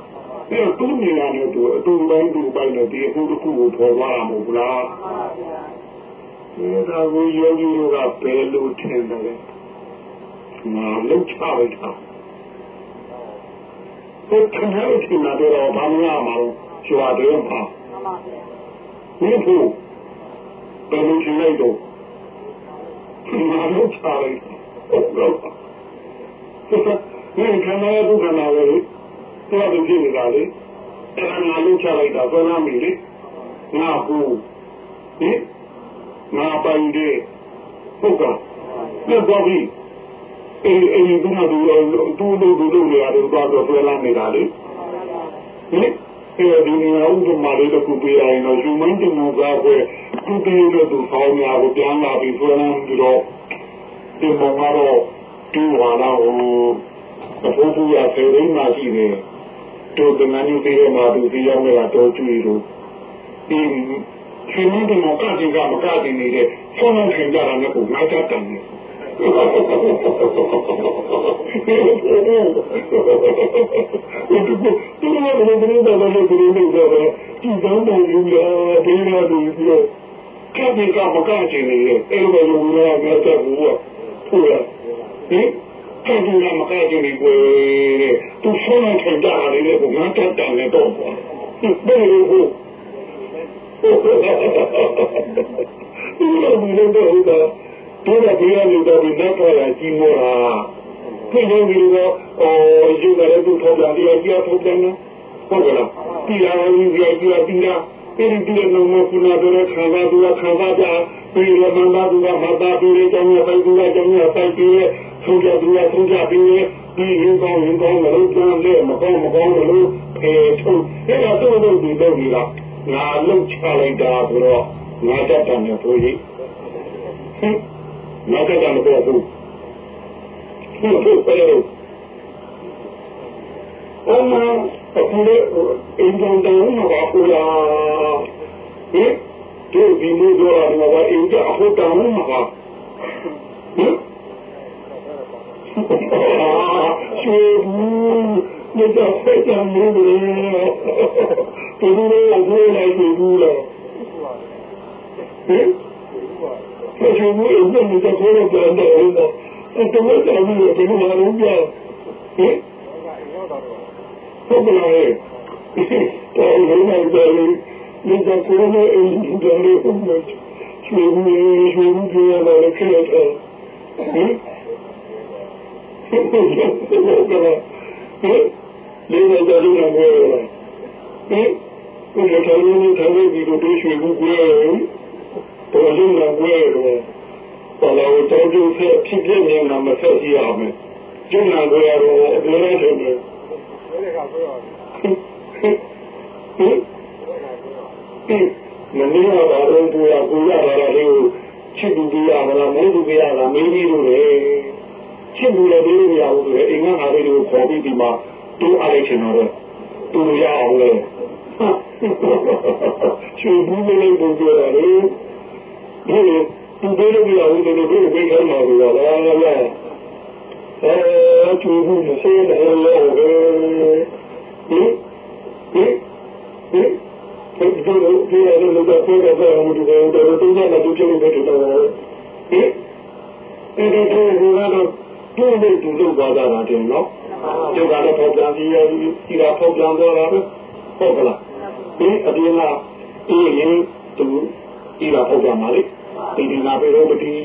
ဒီတူနေရတဲ့သူအတူတိုင်းတူပိုင်းနဲ့ဒီအခုတစ်ခုကိုပေါ်သွားတာမဟုတ်လားဒီဒါကိုယောဂီတို့ကဘယ်လိုထင်တယ်ငါလှုပ်ချလိုက်တာဘယ်ခဏလို့ထင်တာတော့ဘာမှမမအောင်ကျွာတယ်ပါဒီလိုဘယ်လိုထင်လိုက်တော့ငါလှုပ်ချလိုက်ဟုတ်တော့ဒီခဏရဲ့ဒုက္ခနာလေတော့ဒီဖြစ်နေတာလေအဲ့ဒါငါလှုပ်ချလိုက်တာဆိုလားမင်းလေငါကူဟင်ငါပိုင်တယ်ဟုတ်ကဲ့ပြန်သွားပြီအေးအေးဒီမှာဒီတူတူတူတူနေရတယ်တော့တော့ဆွဲလာနေတာလေဟင်အဲဒီနေရာဦးတို့မာလေးတို့ကိုပြရရင်တော့ယူမင်းတင်မှုကားပဲသူတည်းတို့သူဆောင်းများကိုပြန်လာပြီးဆွဲလာပြီးတော့ဒီမောင်ကတော့ဒီဝါလာကိုအဖိုးဖူးရဆေရင်းမှရှိတယ်တို့ကငန်းကြီးပြေးမှာသူဒီရောက်နေတာတော့ကြည့်လို့ဒီရှင်မင်းတင်မှုကကြည့်ကမကကြည့်နေတဲ့ဆောင်းနေကြတာနဲ့ကိုငါတတ်တယ်ဒီလိုဒီလိုဒီလိုဒီလိုဒီလိုတော့ဒီကောင်းတယ်လူလာဒီလိုဒီလိုကပ်ပြီးကမကချင်နေတယ်အဲ့လိုလူလာကတော့ဘူးอ่ะဟုတ်လားဟင်ကပ်ပြီးကမကချင်နေကိုသူဆုံးနေကြတာလေကိုငါတတ်တယ်လည်းတော့ဘယ်လိုဟုတ်ဒီလိုဒီလိုတော့ဟုတ်တာတို့ကဘယ်လိုလုပ်တော့ဒီနောက်တော့ကြီးမောတာဒီလိုမျိုးတော့အော်ယူကြတဲ့သူထောက်ကြတယ်ကြီးထောက်တယ်နော်ဟုတ်ကဲ့လားဒီလာရင်ကြီးကြီးပြီးတာအဲဒီဒီလိုမျိုးကုနာတော့ခံစားသူကခံစားကြပြီးရမန်သားသူကမသားပြီးရကြောင်းရပိုက်သူကကြောင်းရပိုက်ပြီးရဆုံးကြသူကဆုံးကြပြီးရဒီရင်ကောင်းရင်ကောင်းလို့ပြန်လေမကောင်းမကောင်းလို့ဖေထုတ်အဲ့ဒါတို့တို့ဒီတော့ဒီလားငါလှုပ်ချလိုက်တာဆိုတော့ငါတတ်တယ်နဲ့ဆိုရင်ဟင်ငါတတ်တယ်မပြောဘူးဟုတ်ဟုတ်ပဲလို့အမအခုလေအင်ဂျင်တောင်းမှာပါလားဟင်ဒီဒီလိုတော့အင်ဂျင်အခုတောင်းမှာပါဟင်ကျေဘူး你叫非常牛的，这个我回来就读了。嗯，这是我有问你在国内讲的人吗？我怎么讲的？怎么拿人家？嗯，不不来，到人家家里，你在国内人家里混的，学不学不学那个课程？嗯，不不行，不不来，嗯。လေးနေကြလို့လည်းပြောရတယ်။ဟင်ကိုယ်ကလည်းနေထိုင်နေပြီးတော့တွေးရွှေဘူးပြောရတယ်။တော်လုံးလည်းပြောရတယ်။ဘာလို့တော်ကျိုးဖြစ်ဖြစ်ဖြစ်နေတာမဆက်ကြည့်ရမယ်။ကျုံနာပြောရတော့အပြောရတယ်။ဘယ်ကပြောရလဲ။ဟင်ဟင်ဟင်မင်းကတော့တော့ကိုရကိုရတာလေးကိုချစ်သူပြရမလားမင်းသူပြရလားမင်းကြီးတို့လေချစ်သူလည်းပြလို့မရဘူးလေအိမ်ကဟာလေးကိုခေါ်ပြီးဒီမှာတူအားလိုက်ချင်တော့တူရအောင်လေချူဘူးလေးကိုပြောရတယ်ဒီတူပေးလို့ရအောင်လို့ဒီဘေးခိုင်းမှာလို့လားလားအဲချူဘူးမစေးတယ်လို့ဟင်ဟင်ဟင်ဟင်ဒီလိုဒီလိုလို့တော့ပြောတော့ဘာလို့ဒီလိုတော့တူနေတာတူချင်တယ်တော့ဟင်ဒီလိုကတော့တူနေတူလို့ပါတာတယ်နော်ကျုပ်ကတော့ပေါ်ပြန်ပြီးရပြီးဒီကပေါ်ပြန်သွားတာပဲဟုတ်ကလားဒီအပြင်ကအေးရင်သူဒီကပေါ်ပြန်လာလေဒီဒီနာပဲတော့ဒီ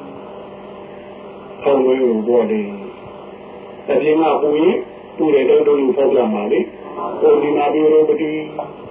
ဟောင်းဝင်ဘော်ဒီအပြင်ကပူရင်ပူတယ်တော့တို့ပေါ်ပြန်လာလေဟိုဒီနာပဲတော့ဒီဟင်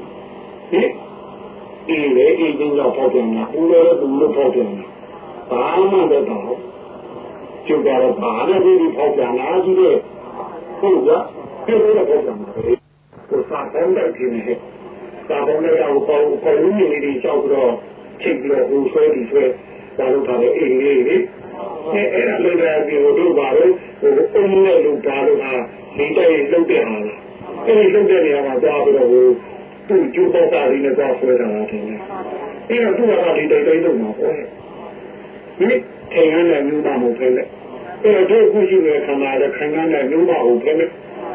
ဒီလေအေးချင်းတော့ပေါ်ပြန်လာပူတယ်တူလို့ပေါ်ပြန်လာဘာမှမတော့ကျုပ်ကတော့ဘာနဲ့ဒီပေါ်ပြန်လာကြည့်တယ်ဟုတ်ကဲ့ဒီလိုတော့ပြောမှာလေကိုစားတဲ့ကိနေစားတဲ့တော့ပေါ့ပေါ့လူကြီးတွေကြောက်တော့ချိန်ပြီးတော့ဟိုဆွဲဒီဆွဲဒါလို့ထားတဲ့အိမ်လေးလေအဲအဲ့ဒါလည်းဒီလိုတို့ပါလို့ဟိုအင်းနဲ့လူပါလို့ဟာဒီတိုက်လုတ်တဲ့ဟာလားအဲဒီလုတ်တဲ့နေရာမှာကြားပြီးတော့ဟိုသူ့ကျိုးပေါက်တာလေးနဲ့သွားဆွဲတာလားတင်တယ်အဲ့တော့သူကဒီတိုက်တိုက်လုတ်မှာပေါ့ဒီချိန်ရတဲ့မျိုးသားမဟုတ်ဘူးလေအဲ့တော့ခုရှိတဲ့ခန္ဓာလည်းခန္ဓာနဲ့မျိုးပါဟုတ်တယ်ဟ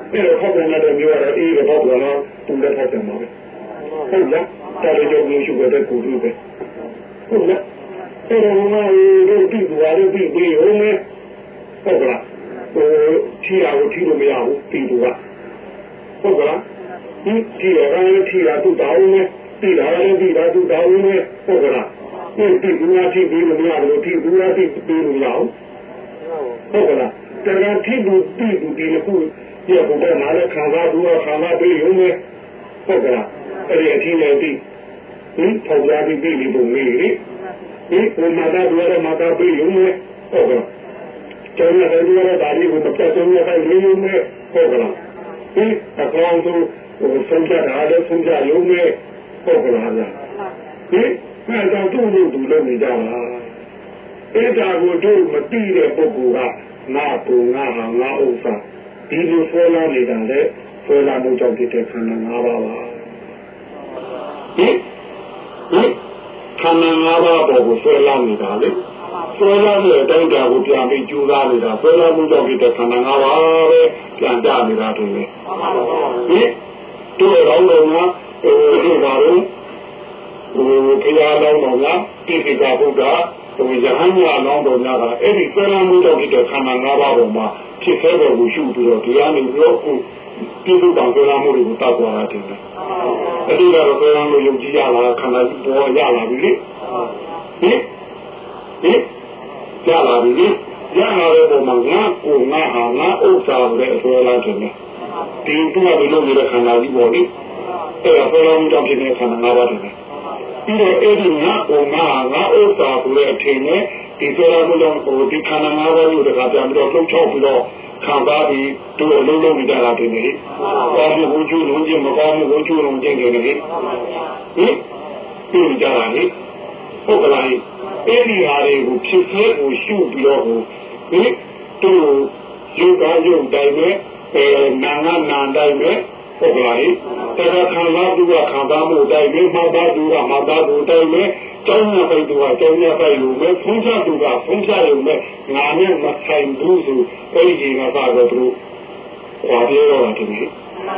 အဲ့တော့ဖောက်ပြန်တဲ့မျိုးကတော့အေးတော့ဘောနော်သူလည်းဖောက်ပြန်ပါပဲဟုတ်လားတာရကြောင့်မျိုးရှိတဲ့ကိုသူပဲဟုတ်လားအဲ့တော့ငါတို့ဒီကွာတို့ပြီးပြီးဟုတ်မယ်ဟုတ်လားဟိုထီရကိုထီလို့မရဘူးပြီးသူကဟုတ်ကလားဒီထီရကလည်းထီရသူ့တောင်းနေပြီးလာတယ်ပြီးလာသူ့တောင်းနေဟုတ်ကလားဒီဒီကူနာထီပြီးလို့မရဘူးထီကူနာထီပြီးလို့မရဘူးဟုတ်ကလားတကယ်ထီဘူးပြီးဘူးဒီခုရဖို့တော့နားလည်းခံစားဘူးခံစားပြီးရုံနဲ့ဟုတ်ကလားအဲ့ဒီအထီးနဲ့ပြီးဟင်ထောက်ရပြီးပြီးလို့မေးလေဒီဘုမာတာတို့ရမာတာပြီးရုံနဲ့ဟုတ်ကလားကျောင်းရတဲ့လူရတာလေးကိုမပြတ်ဆုံးရတဲ့လူမျိုးနဲ့ဟုတ်ကလားဒီအကောင်တို့ဟိုဆုံးဖြတ်တာလည်းဆုံးဖြတ်ရုံနဲ့ဟုတ်ကလားဗျာဒီအဲဒါတို့တို့သူလုပ်နေကြတာအဲ့ဒါကိုတို့မသိတဲ့ပုဂ္ဂိုလ်ကငါ့ကိုငါဟာငါဥစ္စာဒီလိုဆွဲလာနေတာလေဆွဲလာမှုကြောင့်ဖြစ်တဲ့ခန္ဓာ၅ပါးပါဟင်ဟင်ခန္ဓာ၅ပါးပေါ်ကိုဆွဲလာနေတာလေဆွဲလာတဲ့အတိုင်းတာကိုပြန်ပြီးကျူးသားနေတာဆွဲလာမှုကြောင့်ဖြစ်တဲ့ခန္ဓာ၅ပါးပဲပြန်ကြနေတာတူလေဟင်တို့ရောတော့ငါဟိုဒီပါလို့ဟိုခရီးလောင်းတော့ငါတိတိကဘုရားဟိုယဟန်ညာလောင်းတော်များတာအဲ့ဒီဆွဲလာမှုကြောင့်ဖြစ်တဲ့ခန္ဓာ၅ပါးပေါ်မှာဖြစ်ခဲ့တဲ့ကိုရှုပြီးတော့တရားနေပြီးတော့ကိုပြုစုတောင်ဆွဲလာမှုတွေကိုတောက်သွားတာတင်တယ်အဲ့ဒီကတော့ဆွဲလာလို့ယုံကြည်ရလာခန္ဓာပေါ်ရလာပြီလေဟင်ဟင်ရလာပြီလေရလာတဲ့ပုံမှာငါကိုငါဟာငါဥစ္စာရဲ့ဆွဲလာတယ်ဒီတူရပြီးလို့ရတဲ့ခန္ဓာကြီးပေါ်လေအဲ့ဒါဆွဲလာမှုကြောင့်ဖြစ်တဲ့ခန္ဓာ၅ပါးတင်တယ်ပြီးတော့အဲ့ဒီငါကိုငါဟာငါဥစ္စာဆိုတဲ့အထင်နဲ့ဒီဆွဲလာမှုကြောင့်ကိုဒီခန္ဓာ၅ပါးကိုတခါပြန်ပြီးတော့လှုပ်ချောက်ပြီးတော့ခံစားပြီးတို့အလုံးလုံးနေကြတာတင်တယ်။ကောင်းမှုကိုကျူးလုံးခြင်းမကောင်းမှုကိုကျူးလုံးခြင်းတယ်လေ။ဟင်ပြီးကြတာလေ။ဟုတ်ကလား။အဲ့ဒီဟာတွေကိုဖြစ်သေးကိုရှုပြီးတော့ဟိုဟင်တို့ရုပ်ကရုပ်တိုင်းပဲအဲနာငါနာတိုင်းပဲဟုတ်ကလား။တရားခံစားသူကခံစားမှုတိုင်းပဲမှတ်သားသူကမှတ်သားသူတိုင်းပဲကျောင်းရပိုက်သူကကျောင်းရပိုက်လို့ပဲဖုံးချသူကဖုံးချရုံနဲ့ငါနဲ့မဆိုင်ဘူးဆိုအဲ့ဒီကသာတော့သူဟောပြောတော့တယ်ဟင်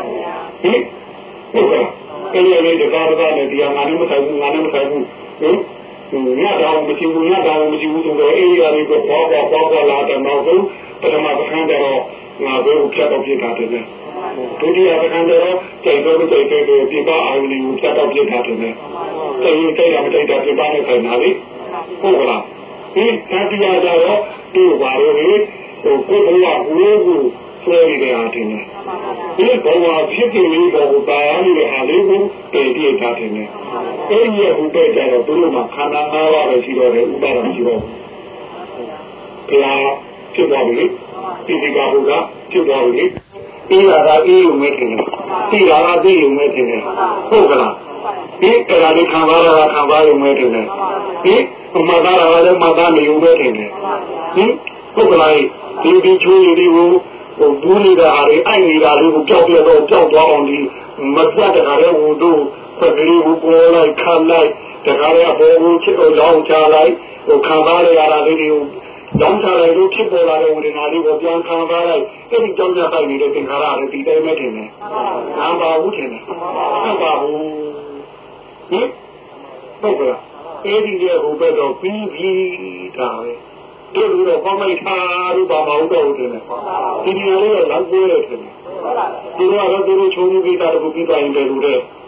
ဟုတ်ကဲ့အဲ့ဒီလေတကားတကားနဲ့တရားငါနဲ့မဆိုင်ဘူးငါနဲ့မဆိုင်ဘူးဟင်ညတောင်မရှိဘူးညတောင်မရှိဘူးဆိုတော့အဲ့ဒီအရာတွေကိုပေါ်ပေါ်ပေါ်ပေါ်လာတဲ့နောက်ဆုံးပထမပထမတော့ငါတို့ဖြတ်တော့ပြတာတယ်ဒုတိယပထမတော့စိတ်တော်စိတ်တော်ပြပါအာရုံကိုဖြတ်တော့ပြတာတယ်စိတ်စိတ်ရမစိတ်တော်ပြပါနဲ့ဆိုင်ပါလေဟုတ်ကလားဒီတတိယကျတော့ဒီဘာလို့လဲဟိုကိုယ်ကဘူးကိုဆွဲနေတဲ့အားတင်တယ်ဒီကောင်ကဖြစ်ဖြစ်လေးကိုတာယာနေတဲ့အားလေးကိုတည်ပြထားတယ်အဲ့ဒီဥပ္ပေကြတော့သူတို့မှာခန္ဓာ၅ပါးပဲရှိတော့တယ်ဥပါဒမရှိတော့ဘုရားဖြစ်သွားပြီလေဒီကဘုရားဖြစ်သွားပြီလေအေးလာတာအေးုံမဲ့ခင်တယ်သိလာတာသိုံမဲ့ခင်တယ်ဟုတ်ကလားဒီအဲ့ဒါလေးခံစားရတာခံစားရုံမဲ့ခင်တယ်ဒီမသားရတာလည်းမသားနေုံမဲ့ခင်တယ်ဟင်ဟုတ်ကလားဒီဒီချိုးလေးကိုဟိုဘူးနေတာဟာလေအိုက်နေတာလေးကိုကြောက်ပြတော့ကြောက်သွားအောင်ဒီမပြတ်တခါလေးဟိုတို့ခွက်ကလေးကိုပေါ်လိုက်ခံလိုက်တခါလေးအပေါ်ကိုချစ်အောင်ကြောင်းချလိုက်ဟိုခံစားရတာလေးတွေကိုကြောင်းချလိုက်လို့ဖြစ်ပေါ်လာတဲ့ဝေဒနာလေးကိုပြန်ခံစားလိုက်အဲ့ဒီကြောင်းချပိုက်နေတဲ့သင်္ခါရတွေဒီတိုင်းမဲ့ထင်တယ်။နာပါဘူးထင်တယ်။ဟုတ်ပါဘူး။ဟင်ဟုတ်ကဲ့အဲ့ဒီရဲ့ဟိုဘက်တော့ပြီးပြီးတာပဲ။တို့လိုတော့ပေါမိုက်ထားလို့ပါမဟုတ်တော့ဘူးထင်တယ်။ဒီဒီလေးကလောက်သေးတယ်ထင်တယ်။ဒီတော့တို့တို့ချုံမှုကိစ္စတခုပြီးသွားရင်ပဲလို့တဲ့။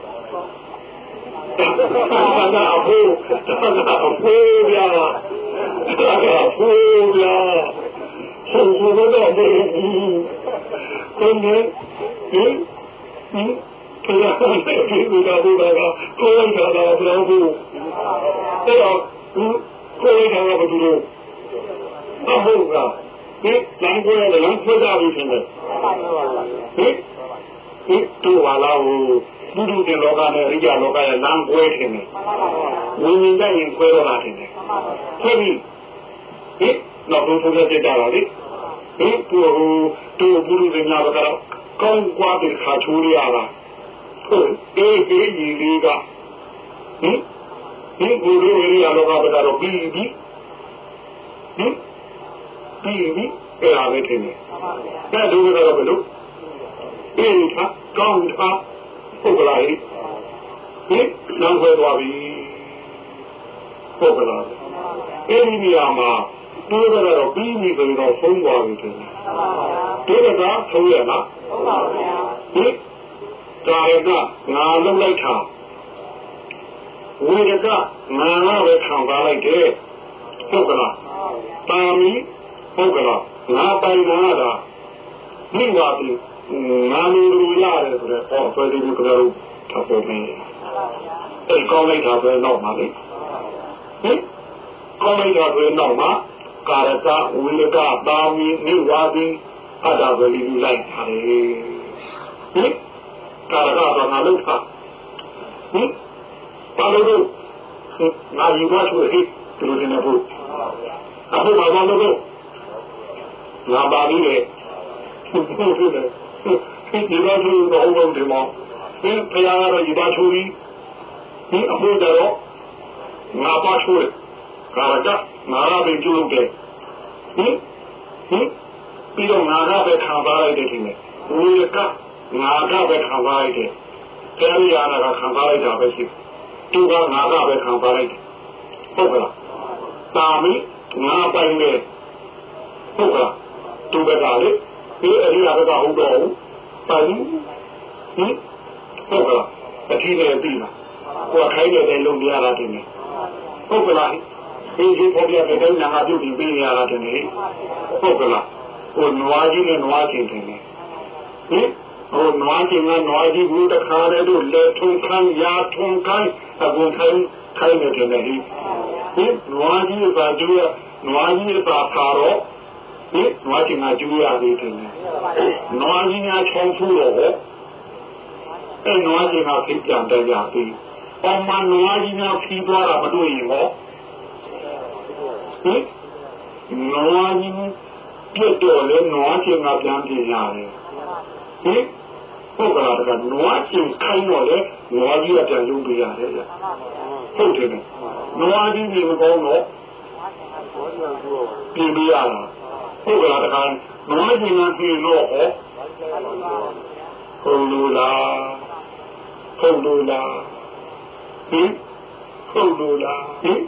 ဘာသာအဖို့ဘာသာအဖို့ပြာဒါကအဖို့ပြာဆုံးဆုံးတော့ဘယ်ကိုနေဟင်ဟင်တရားနဲ့ဒီလိုတော့ဒါကကိုယ်ကလာတော့ဘယ်လိုအဲ့တော့ကိုယ်ကလာတော့ဘယ်လိုအဖို့ကဒီလမ်းကိုလည်းလမ်းဆွဲကြပြီးရှင်တယ်ဟင်ဒီတူလာလို့ဘုဒ္ဓတဲ့လောကနဲ့ရိယလောကရဲ့လမ်းကွဲခြင်းနဲ့ဝိညာဉ်ရဲ့ကွဲတော့လာတယ်ဖြစ်ပြီးဟင်တော့ဘုရားပြကြတာလေဟင်သူသူဘုရားညာကတော့ကောင်းကွာတဲ့ခါချိုးရတာဟုတ်အေးအေးကြီးလေးကဟင်ဒီဘုရားရိယလောကကတော့ပြီးပြီးဟင်ပြီးပြီးအဲ့ဒါပဲထင်တယ်အဲ့ဒါတို့ကတော့ဘယ်လိုအေးထားကောင်းထားဟုတ်ကလားဟင်လမ်းခွဲသွားပြီဟုတ်ကလားအဲ့ဒီနေရာမှာတိုးတော့ပြီးပြီဆိုတော့ဆုံးသွားပြီတဲ့တိုးတော့ဆုံးရလားဟုတ်ပါဗျာဟင်ဒါရကငါလုံးလိုက်တာဝိရကငါလာပဲခံပါလိုက်တယ်ဟုတ်ကလားတာမီဟုတ်ကလားငါပိုင်လာတာမိပါပြီငါလိုလိုရတယ်ဆိုတော့ဟောဆိုဒီကလေးထပ်ပေါ်မယ်အဲ့ကောင်းလိုက်တာပဲတော့မှာလေဟင်ကောင်းလိုက်တာပဲတော့မှာကာရကဝိရကတာမီမိပါပြီအဲ့ဒါပဲလူလိုက်တာလေဟင်ကာရကတော့ငါလုပ်တာဟင်ဘာလို့လဲငါယူပါဆိုဟိဒီလိုနေဖို့အခုဘာလို့လဲငါပါပြီလေဟုတ်ဟုတ်တယ်ဒီလိုမျိုးတော့ဟုတ်တယ်မောဒီဖရာကတော့ယူပါချိုးပြီးဒီအခုတော့ငါပါချိုးတယ်ကာရကငါရပဲကျုပ်တယ်ဟင်ဟင်ပြီးတော့ငါကပဲခံပါလိုက်တယ်ဒီနေ့ဝိရကငါကပဲခံပါလိုက်တယ်တရားရတာကခံပါလိုက်တာပဲရှိသူကငါကပဲခံပါလိုက်တယ်ဟုတ်ကလားတာမီငါပိုင်တယ်ဟုတ်ကလားသူကလည်းဒီအရိယာကဟုတ်တော့ပိုင်ဟင်ဟုတ်ကလားအထီးနဲ့ပြီးလားကိုယ်ခိုင်းတဲ့လုံပြရတာတင်နေဟုတ်ကလားဒီဒီပေါ်ပြတဲ့နာငါပြုတ်ပြီးပေးရတာတင်နေဟုတ်ကလားကိုနွားကြီးနဲ့နွားချင်းတင်နေဟင်ဟိုနွားချင်းကနွားကြီးဘူးတခါတည်းတို့လက်ထုံခန်းရာထုံခန်းအခုခိုင်းခိုင်းနေတယ်ဟိဒီနွားကြီးကကျူးရနွားကြီးကပါတော့ဒီနွားချင်းကကျူးရသေးတယ်နွားကြီးကချောင်းဖူးတော့အဲနွားချင်းကဖိပြန်တယ်ကြပြီအောင်မနွားကြီးကဖြီးသွားတာမတွေ့ရင်ဟောဟင်နွားကြီးပြတ်တော့လေနွားချင်းကပြန်ပြင်ရတယ်ဟင်ဟုတ်ကလားတကနွားချင်းခိုင်းတော့လေနွားကြီးကပြန်လုံးပြရတယ်ဗျဟုတ်တယ်နွားကြီးဒီမကောင်းတော့ပြင်ပြရတာဟုတ်ကလားတကနွားချင်းကပြင်တော့ဟောဟုတ်လို့လားဟုတ်လို့လားဟင်ဟုတ်လို့လားဟင်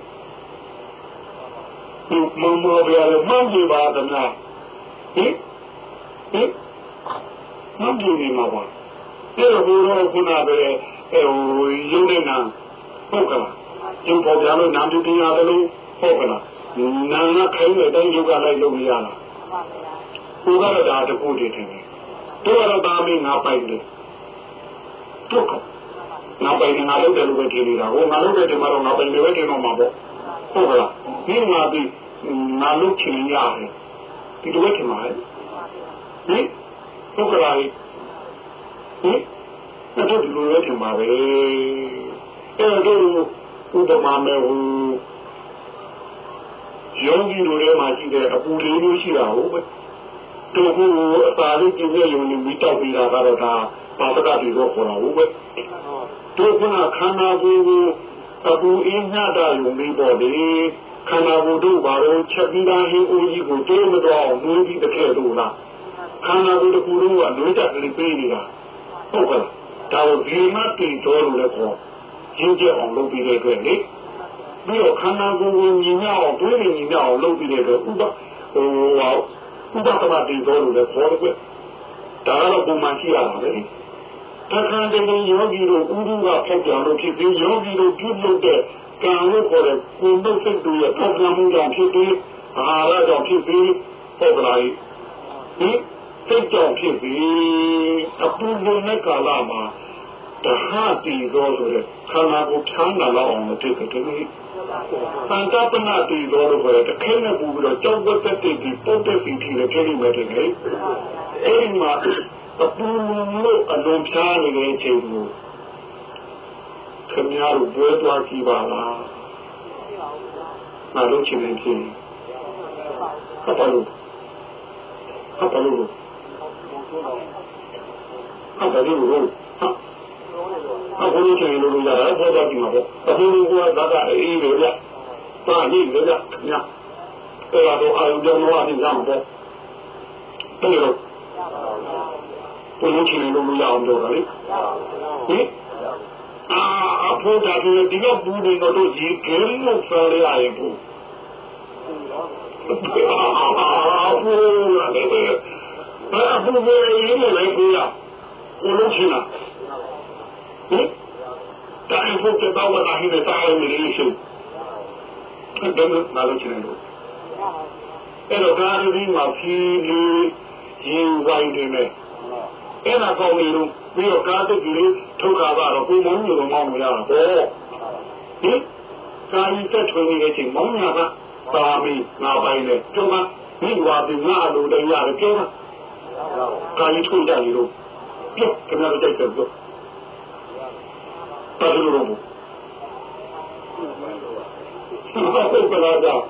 ဒီမမောပြရမှန်းကြပါသလားဟင်ဟင်မှန်းကြည့်နေမှာပါအဲ့တော့ဘုရားခုနပဲဟိုရုပ်နဲ့နာဟုတ်ကလားကျုပ်ပေါ်ပြလို့နာမ်တူတင်ရတယ်လို့ဟုတ်ကလားနာမ်ကခိုင်းတဲ့အတိုင်းယုတ်ကလိုက်လုပ်ရလားဘုရားကဒါတခုတည်းတင်တယ်တို့ကတော့ဒါမင်းငါပိုင်တယ်တို့ကငါပိုင်ငါလုပ်တယ်လို့ပဲထင်နေတာဟိုငါလုပ်တဲ့ဒီမှာတော့ငါပိုင်တယ်ပဲထင်တော့မှာပေါ့ဟုတ်ကလားဒီမှာဒီငါလုပ်ချင်ရတယ်ဒီလိုပဲထင်မှာလေဟင်ဟုတ်ကလားဟင်အဲ့ဒါဒီလိုပဲထင်ပါပဲအဲ့ဒါဥပမာမဲ့ဟိုယောဂီတို့ထဲမှာရှိတဲ့အပူလေးမျိုးရှိတာဟုတ်ပဲတို့ဟိုအသာလေးကျင်းရရုံနဲ့မိတောက်ပြီးတာကတော့ဒါပါပကတိတော့ခေါ်တာဟုတ်ပဲတို့ကခန္ဓာကိုယ်ကိုအပူအင်းညတာရုံပြီးတော့ဒီခန္ဓာကိုယ်တို့ဘာလို့ချက်ပြီးသားဟင်းအိုးကြီးကိုတိုးမတော့အောင်နှွေးပြီးတစ်ထည့်လို့လားခန္ဓာကိုယ်တစ်ခုလုံးကလွှဲတတ်လေးပေးနေတာဟုတ်ကဲ့ဒါကိုဒီမတိတော်လို့လည်းခေါ်ရင်းကျအောင်လုပ်ပြီးတဲ့အတွက်လေပြီးတော့ခန္ဓာကိုယ်ကိုညီညအောင်တွေးနေညီညအောင်လုပ်ပြီးတဲ့အတွက်ဥပဟိုဥပသမတိတော်လို့လည်းခေါ်တယ်ဒါကတော့ပုံမှန်ရှိရတာပဲတခါတည်းယောဂီတို့ဥဒုကဖောက်ပြန်လို့ဖြစ်ပြီးယောဂီတို့ပြုလုပ်တဲ့ကံလို့ခေါ်တဲ့ကိုယ်တို့စိတ်တွေရဲ့ဖောက်ပြန်မှုကြောင့်ဖြစ်ပြီးအာဟာရကြောင့်ဖြစ်ပြီးပေါ့ကလားဒီစိတ်ကြောင့်ဖြစ်ပြီးအပူလုံတဲ့ကာလမှာတဟာတီတော်ဆိုတဲ့ခန္ဓာကိုယ်ချမ်းသာလောက်အောင်လုပ်တဲ့တည်းသံတပနာတီတော်လို့ခေါ်တဲ့တခဲနဲ့ပူပြီးတော့ကြောက်ဝက်တဲ့တီပုတ်တဲ့တီတီနဲ့ဖြစ်နေမယ်တဲ့လေအဲ့ဒီမှာအပူလို့အလုံးဖြားနေတဲ့အချိန်ကိုခင်ဗျားတို့ဘွဲသွားကြည့်ပါလားငါတို့ချင်းနေချင်းဟုတ်ပါလို့ဟုတ်ပါလို့ဟုတ်ပါလို့ဟုတ်အခုလိုချင်းလို့ရတာဘောသွားကြည့်မှာပေါ့အခုလိုကဒါကအေးလေဗျပါနေလေဗျညအဲ့တော့အာရုံကြောင့်တော့အရင်ကပေါ့တယ်လို့ကိုလုံးချင်လို့မရအောင်တော့လေဟင်အာအဖို့ဒါကဒီကဘူးတွေတော့ဒီကဲလို့ဆိုရရင်ဘူးအာဘူးရတယ်အဖို့ပဲရင်းနေလေကိုရကိုလုံးချင်လားဟင်ဒါအဖို့ကတော့ဝါဟိနေတာရင်းနေလို့ရှိတယ်ဒါမှမဟုတ်ချင်လို့အဲ့တော့ဒါရီမှာဖြီးလို့ရင်ဝိုင်းနေတယ်အဲ့ဒါကောင်းနေလို့ပြီးတော့ကားတက်ကြီးထုတ်တာကတော့ကိုမောင်းလို့မောင်းမရတော့ဟင်ကားကြီးတက်ထွင်နေတဲ့အချိန်မောင်းရတာပါမီငါပိုင်းနဲ့ကျုံမမိဝါဒီငါလိုတည်းရတယ်ကျုံမကားကြီးထွင်ကြရလို့ပြုတ်ကျွန်တော်ကြိုက်တယ်ပြုတ်ပါလို့လို့ဟုတ်ကဲ့လားဟင်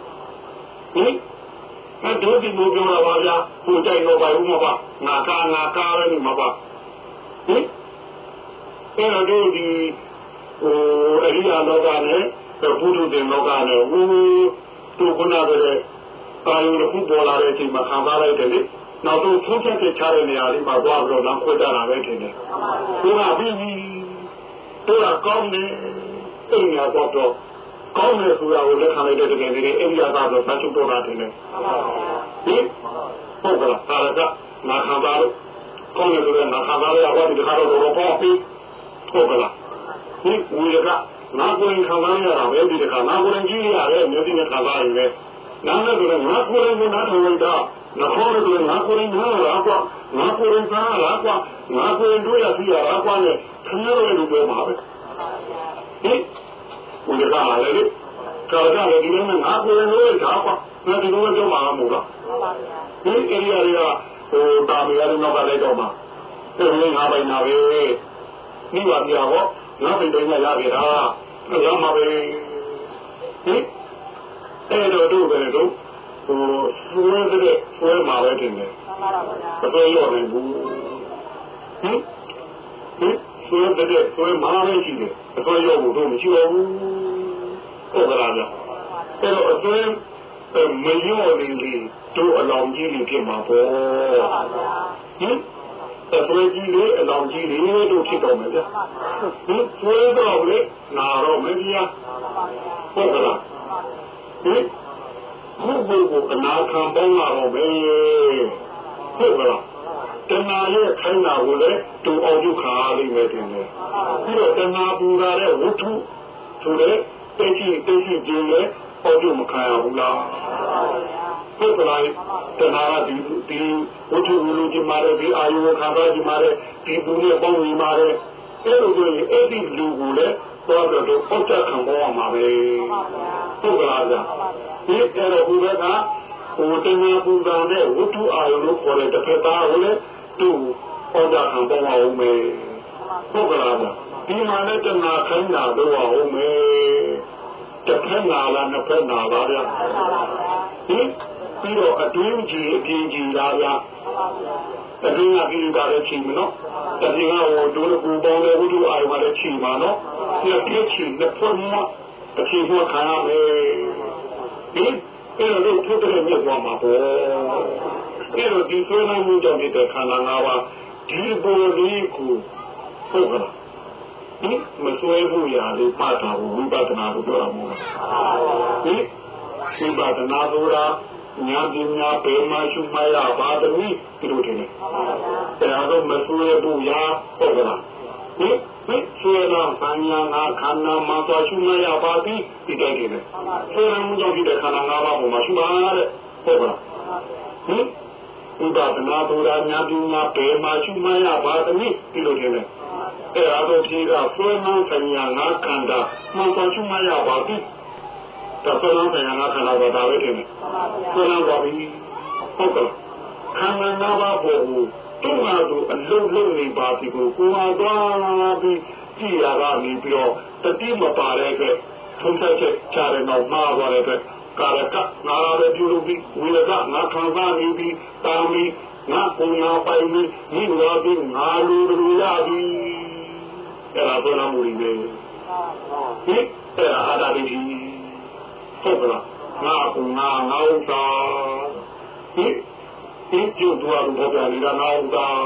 အဲ့တို့ဒီလိုပြောတာပါဗျာကိုကြိုက်တော့ပါဘူးမပါငါကားငါကားလည်းမပါဟင်အဲ့တော့ဒီဟိုအရိယာလောကနဲ့ဘုဒ္ဓတင်လောကနဲ့ဟိုသူခုနကတည်းကပါရုံတစ်ခုပေါ်လာတဲ့အချိန်မှာခံစားလိုက်တယ်လေနောက်တော့သုံးချက်ချတဲ့နေရာလေးမှာသွားပြီးတော့လမ်းခွဲကြတာပဲထင်တယ်သူကပြီးပြီသူကကောင်းတယ်အိမ်ညာတော့တော့ကောင်းတယ်ဆိုတာကိုလက်ခံလိုက်တဲ့တကယ်တည်းအိမ်ညာကတော့ဆက်ချုပ်တော့တာထင်တယ်ဟင်ဟုတ်ကဲ့ဒါကနာခံပါလို့ကောင်းတယ်ဆိုတော့နာခံပါရအောင်ဒီခါတော့တော့ပေါ့ပြီဟုတ်ကဲ့ဒီဝီရကနာကိုရင်ခံပါရတာပဲဒီခါနာကိုရင်ကြီးရတယ်မြေကြီးနဲ့ခံပါရင်လည်းနာနဲ့ဆိုတော့ငါကိုရင်ကနားထောင်လိုက်တာနခေါ်လို့ငါကိုရင်နားလာကွာငါကိုရင်သားလာကွာငါကိုရင်တို့ရစီရတာကွာနဲ့ခဏလေးလိုပြောမှာပဲဟင်ဝီရကလည်းကာကြလည်းဒီလိုနဲ့ငါကိုရင်လို့ထားကွာငါဒီလိုကြောက်မှာမဟုတ်လားဒီဧရိယာတွေကဟိုတာမီယာတွေနောက်ကလည်းတော့မှာဒီလိုငါပိုင်တာပဲမိပါပြဟောငါပိုင်တိုင်းရရခဲ့တာရမှာပဲဟင်အဲ့တော့တို့ပဲတို့ဟိုဆွဲတဲ့ဆွဲမှာပဲတင်တယ်မှန်ပါပါဗျာဘယ်လိုရောနေဘူးဟင်ဟင်ဆွဲတဲ့ဆွဲမှာပဲရှိတယ်ဘယ်လိုရောဘူးတို့မရှိတော့ဘူးဟုတ်ကဲ့လားအဲ့တော့အသွင်းမရောနေလေတို့အလောင်းကြီးတွေဖြစ်မှာပေါ့ဟင်အသွင်းကြီးလေအလောင်းကြီးတွေတို့ဖြစ်တော့မယ်ဗျဟင်ဆွဲတော့လေနာတော့မဗျာဟုတ်ကဲ့လားဟင်ဘုဘုကိုအနာခံပေါင်းလာတော့ပဲဟုတ်ကဲ့လားတဏှာရဲ့ခိုင်းတာကိုလည်းတူအောင်ကျခါလိမ့်မယ်တင်တယ်ပြီးတော့တဏှာပူတာတဲ့ဝတ္ထုဆိုတဲ့သိရှိသိရှိခြင်းလည်းအောင်ကျမခံရဘူးလားဟုတ်ကဲ့လားတဏှာကဒီဒီဝတ္ထုလူကြီးမာတဲ့ဒီအာယုခံစားကြီးမာတဲ့ဒီပူနဲ့ပေါင်းပြီးမာတဲ့အဲ့လိုဆိုရင်အဲ့ဒီလူကိုလည်းတော့တော့ပေါက်ချက်ခံပေါ်ရမှာပဲဟုတ်ကဲ့လားဒီအဲ့တော့ဘုရားကဟိုတင်ညာပူဇော်တဲ့ဝတ္ထုအာယုလို့ခေါ်တဲ့တစ်ဖက်သားကိုလည်းသူ့ပေါက်ချက်ခံပေါ်အောင်မယ်ဟုတ်ကဲ့လားဒီမှာလည်းတဏှာခိုင်းတာတော့အောင်မယ်တစ်ဖက်နာလားနှစ်ဖက်နာလားဗျာဟင်ပြီးတော့အတွင်းကြီးအပြင်ကြီးလားဗျာတကယ်ကဒီကလည်းချိန်မနော်တကယ်ကဟိုဒုလကူပေါင်းတဲ့ဝတ္ထုအာယုကလည်းချိန်ပါနော်ဒီအပြည့်ချိန်တစ်ဖက်မှာအချိန်မှခံရမယ်ဒီအဲ့လိုထုတ်တဲ့မြတ်သွားမှာပေါ့အဲ့လိုဒီဆွေးနွေးမှုကြောင့်ဒီခန္ဓာ၅ပါးဒီပေါ်လေးကိုဟုတ်ကဲ့ဒီမဆွဲဖို့ရလေးပတ်တာကိုဝိပဿနာကိုပြောတာမဟုတ်ဘူးဒီဝိပဿနာဆိုတာညာပညာပေမရှိမရပါသမီးဒီလိုတင်တယ်ဒါတော့မဆွဲဖို့ရဟုတ်ကဲ့ဒီဒီဆွေနာဆံညာငါခန္ဓာမှာသွားရှိမရပါသည်ဒီတိုင်းနေတယ်ဆွေနာမှုကြောင့်ဒီခန္ဓာ၅ပါးပေါ်မှာရှိပါတဲ့ဟုတ်ကဲ့ဟင်ဥပဒနာဘူရာညာပညာပေမရှိမရပါသမီးဒီလိုတင်တယ်အဲ့ဒါတော့ဒီကဆွေနာဆံညာငါခန္ဓာမှာသွားရှိမရပါသည်ဒါဆွေနာဆံညာငါခန္ဓာကဒါပဲတင်တယ်ဆွေနာပါပြီဟုတ်ကဲ့ခန္ဓာ၅ပါးပေါ်ကိုသူ့ဟာသူအလုံးလုံးနေပါပြီကိုကိုယ်ဟာသွားပြီးကြည်ရတာနေပြီးတော့တတိမပါတဲ့အတွက်ထုံးဆက်ချက်ချတဲ့နောက်မှာသွားတဲ့အတွက်ကာရကငါလည်းပြုလုပ်ပြီးဝိရကငါခံစားနေပြီးတာမီငါပုံနာပိုင်ပြီးဒီလိုပြီးငါလူလူရပြီအဲ့ဒါဆိုလာမှုတွေဟင်အဲ့ဒါအားဒါလေးကြီးဟုတ်ကဲ့ငါကငါငါဥစ္စာဟင်ဒီကျုပ်တို့ကဘောပြနေတာငါဥစ္စာ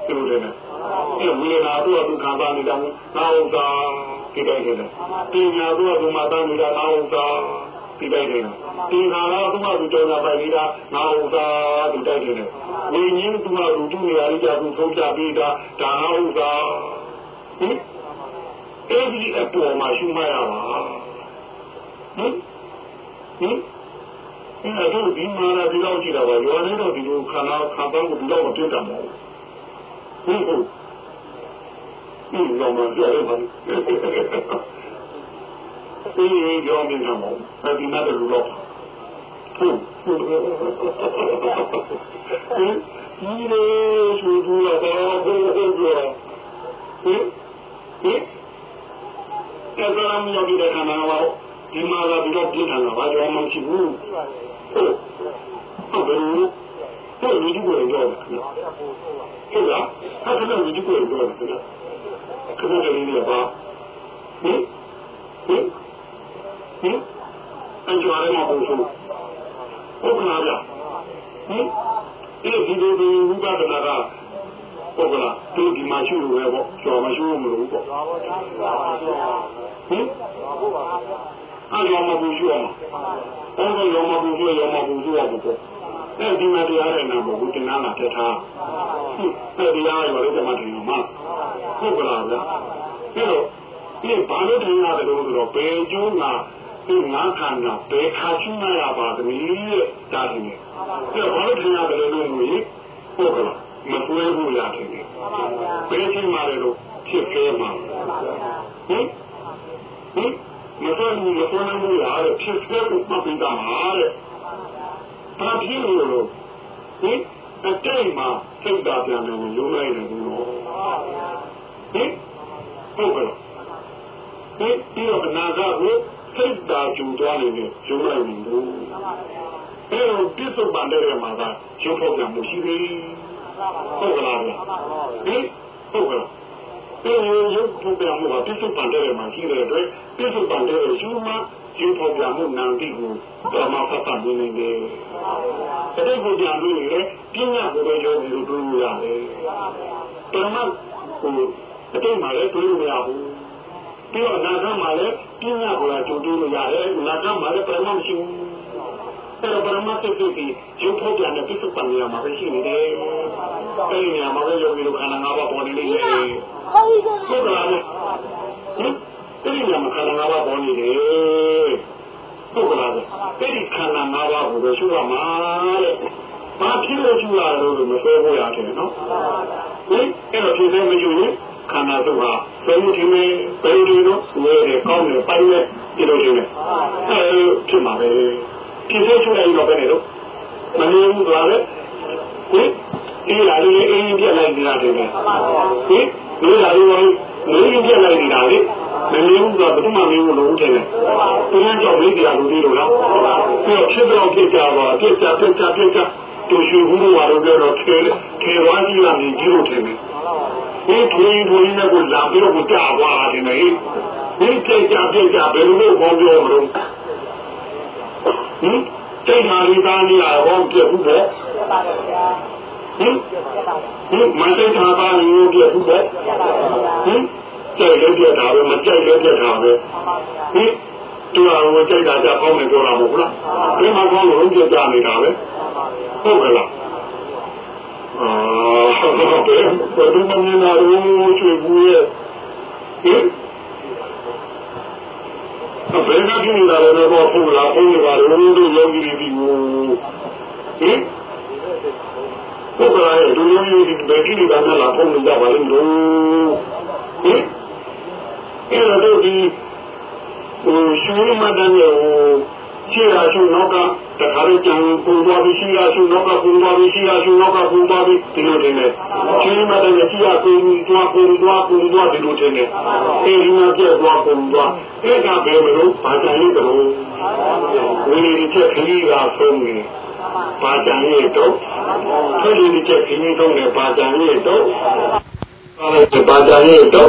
ဒီလိုတယ်အဲ့ဝေဒနာတော့သူခံစားနေတာနာဥစ္စာဒီတိုင်းတယ်ပညာတော့သူမှတမ်းနေတာနာဥစ္စာဒီတိုင်းတယ်ဒီခါတော့သူမှသူကြောင်းလာပိုင်နေတာနာဥစ္စာဒီတိုင်းတယ်ဝိညာဉ်သူမှသူသူနေရာလေးကြသူဆုံးဖြတ်ပြီးတာဒါနာဥစ္စာဟင်အဲ့ဒီအပေါ်မှာရှုမှတ်ရပါဟင်ဟင်အဲ့တော့ဒီမှာလာဒီတော့ကြည့်တာပါရောနေတော့ဒီလိုခန္ဓာခန္ဓာကိုဒီတော့မပြတ်တာမဟုတ်ဘူးဟုတ်ဟုတ်ဒီတော့မှပြောရပါလိမ့်ဒီရောနေတာမဟုတ်ဘူးဒီမှာတော့လို့ဟုတ်ဟုတ်ဟုတ်ဒီလိုရှုထူလာတော့ဟုတ်ဟုတ်ပြောဟင်ဟင်အဲ့ဒါမှမဟုတ်တဲ့ခန္ဓာကတော့ဒီမှာလာပြီးတော့ပြင်းထန်တာဘာကြောင့်မှမရှိဘူးဟုတ်ဟုတ်ဘယ်လိုဟုတ်လူကြီးကိုကြောက်တယ်ဟုတ်လားအဲ့ဒါလူကြီးကိုကြောက်တယ်ခဏတည်းလေးပါဟင်ဟင်ဟင်အကျော်ရမှာဘူးဆိုဟုတ်ကလားဗျဟင်အဲ့ဒီလိုဒီဝိပဿနာကဟုတ်ကလားသူဒီမှာရှိလို့ပဲပေါ့ကျော်မရှိလို့မလို့ပေါ့ဟင်အဲ့ရောမဘူးရှိအောင်အဲ့ဒါရောမဘူးရှိရောမဘူးရှိရဘူးပေါ့အဲ့ဒီမှာတရားရနာဘူးတင်နာလာတက်ထားအဲ့ဒီရားရောလည်းတမတင်မှာဟုတ်ကလားဗျအဲ့တော့ဒီဘာလို့တင်ရတယ်လို့ဆိုတော့ဘယ်ကျိုးမှာဒီငါးခန္ဓာဘယ်ခါရှိမှရပါသနည်းတာတယ်အဲ့ဘာလို့တင်ရတယ်လို့ဆိုရင်ဟုတ်ကလားမသွေးဘူးရတယ်ဘယ်ချိန်မှလည်းတော့ဖြစ်ခဲမှာဟင်ဟင်မတော်ဘူးမတော်ဘူးရတယ်ဖြစ်ခဲကိုမှတ်ပြီးသားမှာတဲ့ဘာဖြစ်လို့လဲဟင်အတိတ်မှာစိတ်ဓာတ်ပြန်တယ်ရုံးလိုက်တယ်ဘူးလို့ဟင်ဟုတ်ကဲ့ဒီဒီတော့အနာဂတ်ကိုစိတ်ဓာတ်ကျူသွားနေတယ်ရုံးလိုက်တယ်ဘူးအဲတော့ပြစ္ဆုတ်ပန်တဲ့မှာကရုပ်ဖောက်ပြန်မှုရှိသေးဟုတ်ကလားဟင်ဟုတ်ကဲ့ဒီရုပ်ဖောက်ပြန်မှုကပြစ္ဆုတ်ပန်တဲ့မှာရှိတဲ့အတွက်ပြစ္ဆုတ်ပန်တဲ့ယူမှာရုပ်ဖောက်ပြန်မှုနာမ်တိကိုတော်မှာဖတ်တာနေနေတယ်အဲ့ဒီကိုကြံလို့ရပြညာကိုပဲရောပြီးလို့ပြောရတယ်တော်မှာဟိုအတိတ်မှာလည်းပြောလို့မရဘူးပြီးတော့နာဂမှာလည်းပြညာကိုကြိုးတိုးလို့ရတယ်နာဂမှာလည်းပရမမရှိဘူးအဲ့တော့ပရမတ်တိတိရုပ်ဖောက်ပြန်တဲ့ပြစ္ဆုတ်ပန်နေရာမှာပဲရှိနေတယ်အဲ့ဒီနေရာမှာပဲရောပြီးလို့ခန္ဓာ၅ပါးပေါ်နေနေတယ်ဟုတ်ကလားဟင်အဲ့ဒီနေရာမှာခန္ဓာ၅ပါးပေါ်နေတယ်ဟုတ်ကလားအဲ့ဒီခန္ဓာ၅ပါးကိုပဲရှုရမှာတဲ့ဘာဖြစ်လို့ရှုရလို့မဆွဲဖို့ရတယ်နော်ဟင်အဲ့တော့ဒီလိုမရှုရင်ခန္ဓာတို့ဟာဘယ်လိုဒီမဲ့ဘယ်လိုလို့ဝဲတယ်ကောင်းတယ်ပိုင်တယ်ဒီလိုနေတယ်အဲဖြစ်မှာပဲဒီလိုရှုလိုက်တော့ဘယ်နဲ့တော့မနေဘူးလားလေဟင်ဒီလာလေးအင်းပြက်လိုက်နေတာတယ်ဟင်ဒီလာလေးကိုနေရင်ပြက်လိုက်နေတာလေမနေဘူးကဘယ်သူမှမင်းလို့လို့ထင်တယ်သူကကြောက်လေးတရားလူတွေလို့လားပြီးတော့ဖြစ်တော့ဖြစ်ကြပါဖြစ်ကြဖြစ်ကြဖြစ်ကြတူရှိဘူးလို့ပြောတော့ခဲခဲဝါးကြီးလာနေကြည့်လို့ထင်တယ်ဒီထွေးထွေးနဲ့ကိုလာပြီးတော့ကိုကြာသွားတယ်နေဒီကြိတ်ကြပြကြဘယ်လိုလို့ဟောပြောမလို့ဟင်ကျိတ်မာရီသားကြီးလာဟောပြဘူးပေါ့ဟင်ဟင်မန္တထားပါလို့ပြဘူးပေါ့ဟင်ကြိတ်လို့ပြတာပဲမကြိတ်လို့ပြတာပဲဟင်တူအောင်ကြိတ်တာကြပေါင်းနေကြတာမဟုတ်လားဒီမှာကောင်းလို့ပြကြနေတာပဲဟုတ်ကဲ့လားအာဘယ်ဘယ်လိုမှမနာလို့ချွေဘူးရဲ့ဟင်ဘယ်ကကြည့်နေတာလဲတော့ဖူလာဖူလာလို့တို့ယောဂီတွေဒီကိုဟင်ဟုတ်ကဲ့လူမျိုးတွေဘယ်ကြည့်နေတာလဲဖူလာပါလိမ့်လို့ဟင်အဲ့တော့ဒီဟိုရှင်မတန်းရဲ့ဟိုခြေရာရှုနောက်ကတခါလေးကြံပုံသွားပြီးရှိရာရှုနောက်ကပုံသွားပြီးရှိရာရှုနောက်ကပုံသွားပြီးဒီလိုတင်တယ်ရှင်မတန်းရဲ့ခြေရာကိုသွားပုံသွားပုံသွားဒီလိုတင်တယ်အဲဒီမှာပြတ်သွားပုံသွားအဲ့ဒါပဲမလို့ဘာကြံလို့တော့ဝိနည်းချက်ခကြီးကဆုံးနေဘာကြံရဲ့တော့ခကြီးချက်ခကြီးဆုံးနေဘာကြံရဲ့တော့အဲ့ဒါဘာကြံရဲ့တော့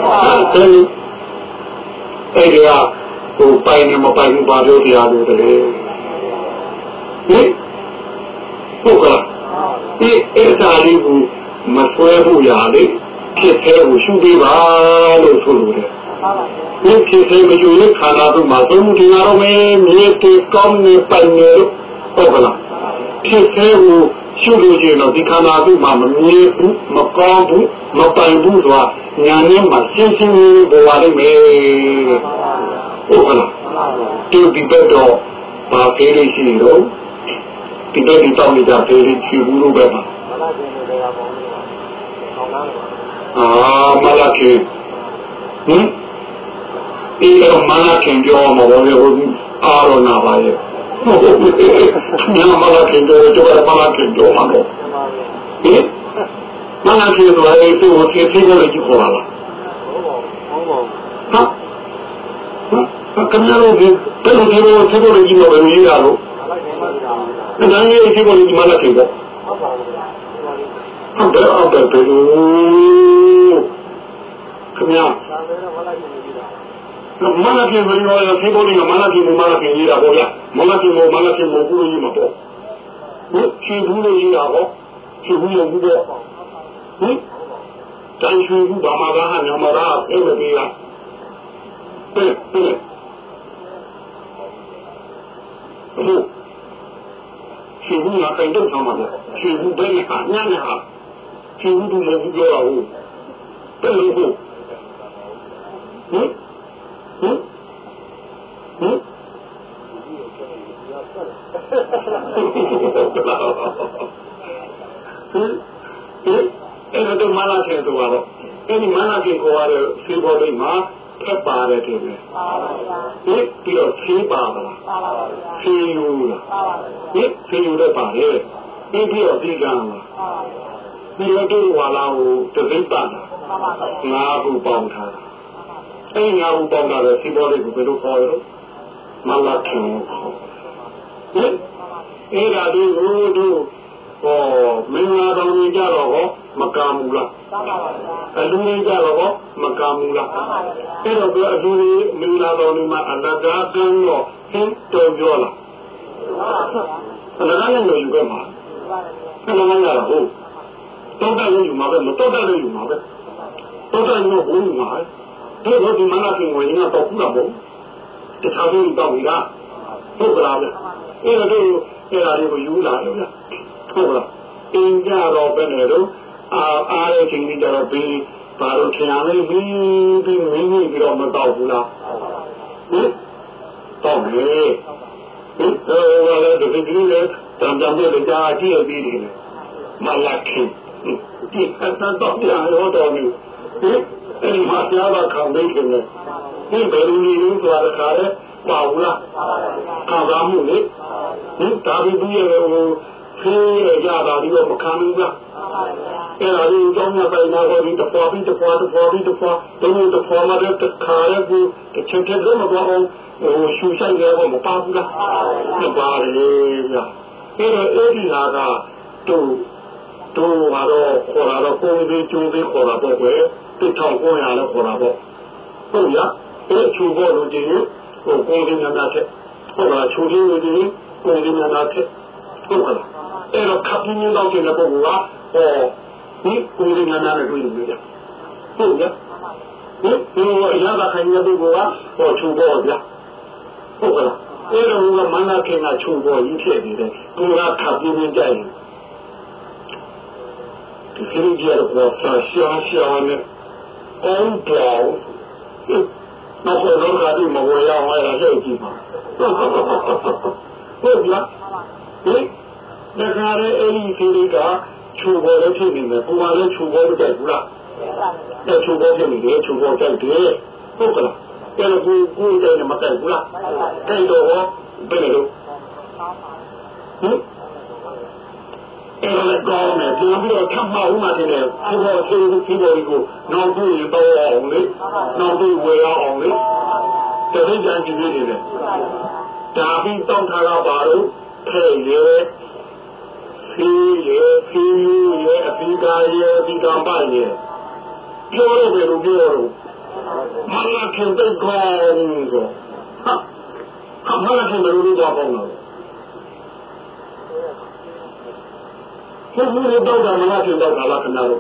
အဲ့ဒီကဟိုပိုင်နေမပိုင်ဘူးဘာလို့တရားလို့တည်းဟင်ဟုတ်ကဲ့ဒီအဲ့ဒါလေးကိုမဆွဲဖို့ရလေဖြစ်သေးကိုရှုပေးပါလို့ဆိုလိုတယ်ဒီဖြစ်သေးမယူတဲ့ခန္ဓာတို့မှာသုံးမှုတင်ရတော့မယ်မြေတေကောင်းနေပိုင်နေဟုတ်ကလားဖြစ်သေးကိုရှုလို့ရှိရင်တော့ဒီခန္ဓာတို့မှာမမြင်ဘူးမကောင်းဘူးမပိုင်ဘူးဆိုတာညာနဲ့မှရှင်းရှင်းပေါ်လာလိမ့်မယ်ဟုတ်ကလားဒီဒီဘက်တော့ဘာဖေးလေးရှိတော့ဒီဘက်ဒီတောင်းနေကြဖေးလေးရှိဘူးလို့ပဲပါအာမလာကေဟင်ဒီတော့မလာကေပြောမှာဘာလဲဟိုအာရောနာပါရဲ့ဟုတ်ကဲ့ညမလာကေပြောတော့မလာကေပြောမှာတော့ဟင်မလာကေတော့အဲ့ဒီကိုသိသိလို့ကြည့်ခေါ်လာလားဟုတ်ဟာကမလို့ဒီဘယ်လိုဒီလိုသိလို့ကြည့်လို့ပဲရေးရတော့အဲ့ဒါကြီးသိလို့ဒီမလာကေတော့ဟုတ်တယ်ဟုတ်တယ်ခင်ဗျာမလာပြေမလို့ရဖေးပေါ်နေမလာပြေမလာပြေရေးတာပေါ့ဗျာမလာပြေမမလာပြေမဘူးလို့ရေးမှာပေါ့ဟုတ်ချီဘူးလို့ရေးတာပေါ့ချီဘူးလို့ဘူးပေါ့ဟင်တန်ချီဘူးဘာမှလားညမလားအဲ့လိုပြေးလားဟဲ့ဟဲ့ဟုတ်ချီဘူးလားတိုင်တော့ဆောင်မှာချီဘူးပဲဟာညနေဟာချီဘူးလို့မပြောတော့ဘူးတယ်လို့ဟုတ်ဟင်ဟင်ဟင်အဲ့ဒါမလာခဲ့တော့တော့အဲ့ဒီမလာခဲ့ကိုရတဲ့စီဘောလေးမှာဖက်ပါတယ်တယ်လေဒီပြီးတော့စီပါပါလားစီယူလားဒီစီယူတော့ပါတယ်ဒီပြီးတော့ဒီကံလားဒီလိုတို့ဝါလာကိုတသိပ်ပါလားငါ့ကိုပေါင်းထားတာအဲ့ငါ့ကိုပေါင်းထားတဲ့စီဘောလေးကိုဘယ်လိုခေါ်ရလဲမလာခင်ခေါ်ဟင်အဲ့ဒါတို့တို့ဟောမင်္ဂလာတော်ကြီးကြတော့ဟောမကမ်းဘူးလားအလူကြီးကြတော့ဟောမကမ်းဘူးလားအဲ့တော့သူအလူကြီးမင်္ဂလာတော်ကြီးမှာအလကားကမ်းတော့ဟင်းတော်ပြောလားအလကားလည်းယူခဲ့မှာအလကားရတော့ဟုတ်တောက်တယ်ယူမှာပဲမတောက်တယ်ယူမှာပဲတောက်တယ်ယူဘုံယူမှာပဲဒါတော့ဒီမနာကင်ဝင်နေတာတော့ဘူးလားဘုံတခြားဘူးတော့ဘူးလားဟုတ်ကလားအဲ့ဒါတို့အဲ့ဒါတွေကိုယူလာတယ်ဗျာဟုတ်လားအင်းကြတော့ပဲလေတော့အာအားရချင်းကြတော့ပြီးဘာလို့ထင်ရလဲပြီးပြီးမင်းကြီးပြီးတော့မတော့ဘူးလားဟင်တော့လေဟင်တော့လည်းဒီဒီလေတံတံတွေကြားကြည့်ပြီးတယ်မလာခင်ဒီအတန်တော့ပြရောတော့နေဟင်အဲ့ဒီမှာကြားတာခံနေတယ်ဒီဘယ်လိုနေလို့ဆိုတာကလည်းပါဘူးလားခံစားမှုလေဟင်ဒါပြီးပြီးရဟိုဖေးရကြတာဒီတော့မခံဘူးလားအဲ့ဒါလေးကြောင်းရပိုင်နာကိုဒီတပွားပြီးတပွားတပွားပြီးတပွားတုံးတပွားလာတဲ့ခါရကူတစ်ချက်ချက်တော့မပေါ်အောင်ဟိုရှူဆိုင်ရတော့မပါဘူးလားမပါလေဗျာအဲ့တော့အဲ့ဒီဟာကတို့တို့ကတော့ခေါ်လာတော့ကိုယ်ကြီးကျိုးပြီးခေါ်လာတော့ပဲတစ်ထောင်ကိုရလည်းခေါ်လာတော့ဟုတ်ရအဲ့ချူဖို့လို့ဒီဟိုကိုယ်ကြီးများတဲ့ဟုတ်လားချူကြီးလို့ဒီကိုယ်ကြီးများတဲ့ဟုတ်လားအဲ့တော့ခပ်ပြင်းတော့တဲ့ပုဂ္ဂိုလ်ကဟောဒီကိုယ်ကြီးများနဲ့တွေ့လို့ရတယ်ဟုတ်ရဒီဒီအရာကခိုင်တဲ့ပုဂ္ဂိုလ်ကဟောချူဖို့ဗျာဟုတ်ကလားအဲ့တော့ကမန္တခင်ကချူဖို့ကြီးဖြစ်နေတယ်သူကခပ်ပြင်းကြရင်ဒီလိုကြတော့ဆာရှာရှာနဲ့အော်တော့နောက်တော့ကဒီမဝရအောင်ရတဲ့ကြည့်ပါဟုတ်လားဒီဒါကြတဲ့အဲ့ဒီဒီကချူပေါ်လည်းဖြစ်နေတယ်ပုံမှန်လည်းချူပေါ်လို့ကြိုက်ဘူးလားအဲ့ချူပေါ်ဖြစ်နေတယ်ချူပေါ်ကြိုက်တယ်ဟုတ်ကလားအဲ့ဒါကိုကိုယ်တည်းမကြိုက်ဘူးလားကြိုက်တော့ဘယ်လိုဟင်အဲ့ဒါကောင်းတယ်ဒီလိုတော့ထပ်မအောင်မှတင်တယ်ဒီဘောဆေးဒီဘောကိုနောက်ပြီးတော့အောင်လေနောက်ပြီးဝယ်အောင်လေတတိယကြည့်နေတယ်ဒါပြီးတောင်းထားတာပါတော့ထဲရဲဖီးရဲဖီးရဲအပိကာရဲအပိကာမရဲပြောရမယ်လို့ပြောတော့မလာခင်တဲ့ကောင်းဆိုဟာမလာခင်လို့တော့ကောင်းတော့ဘုရားတော့တာမလားကျတော့တာလားခဏတော့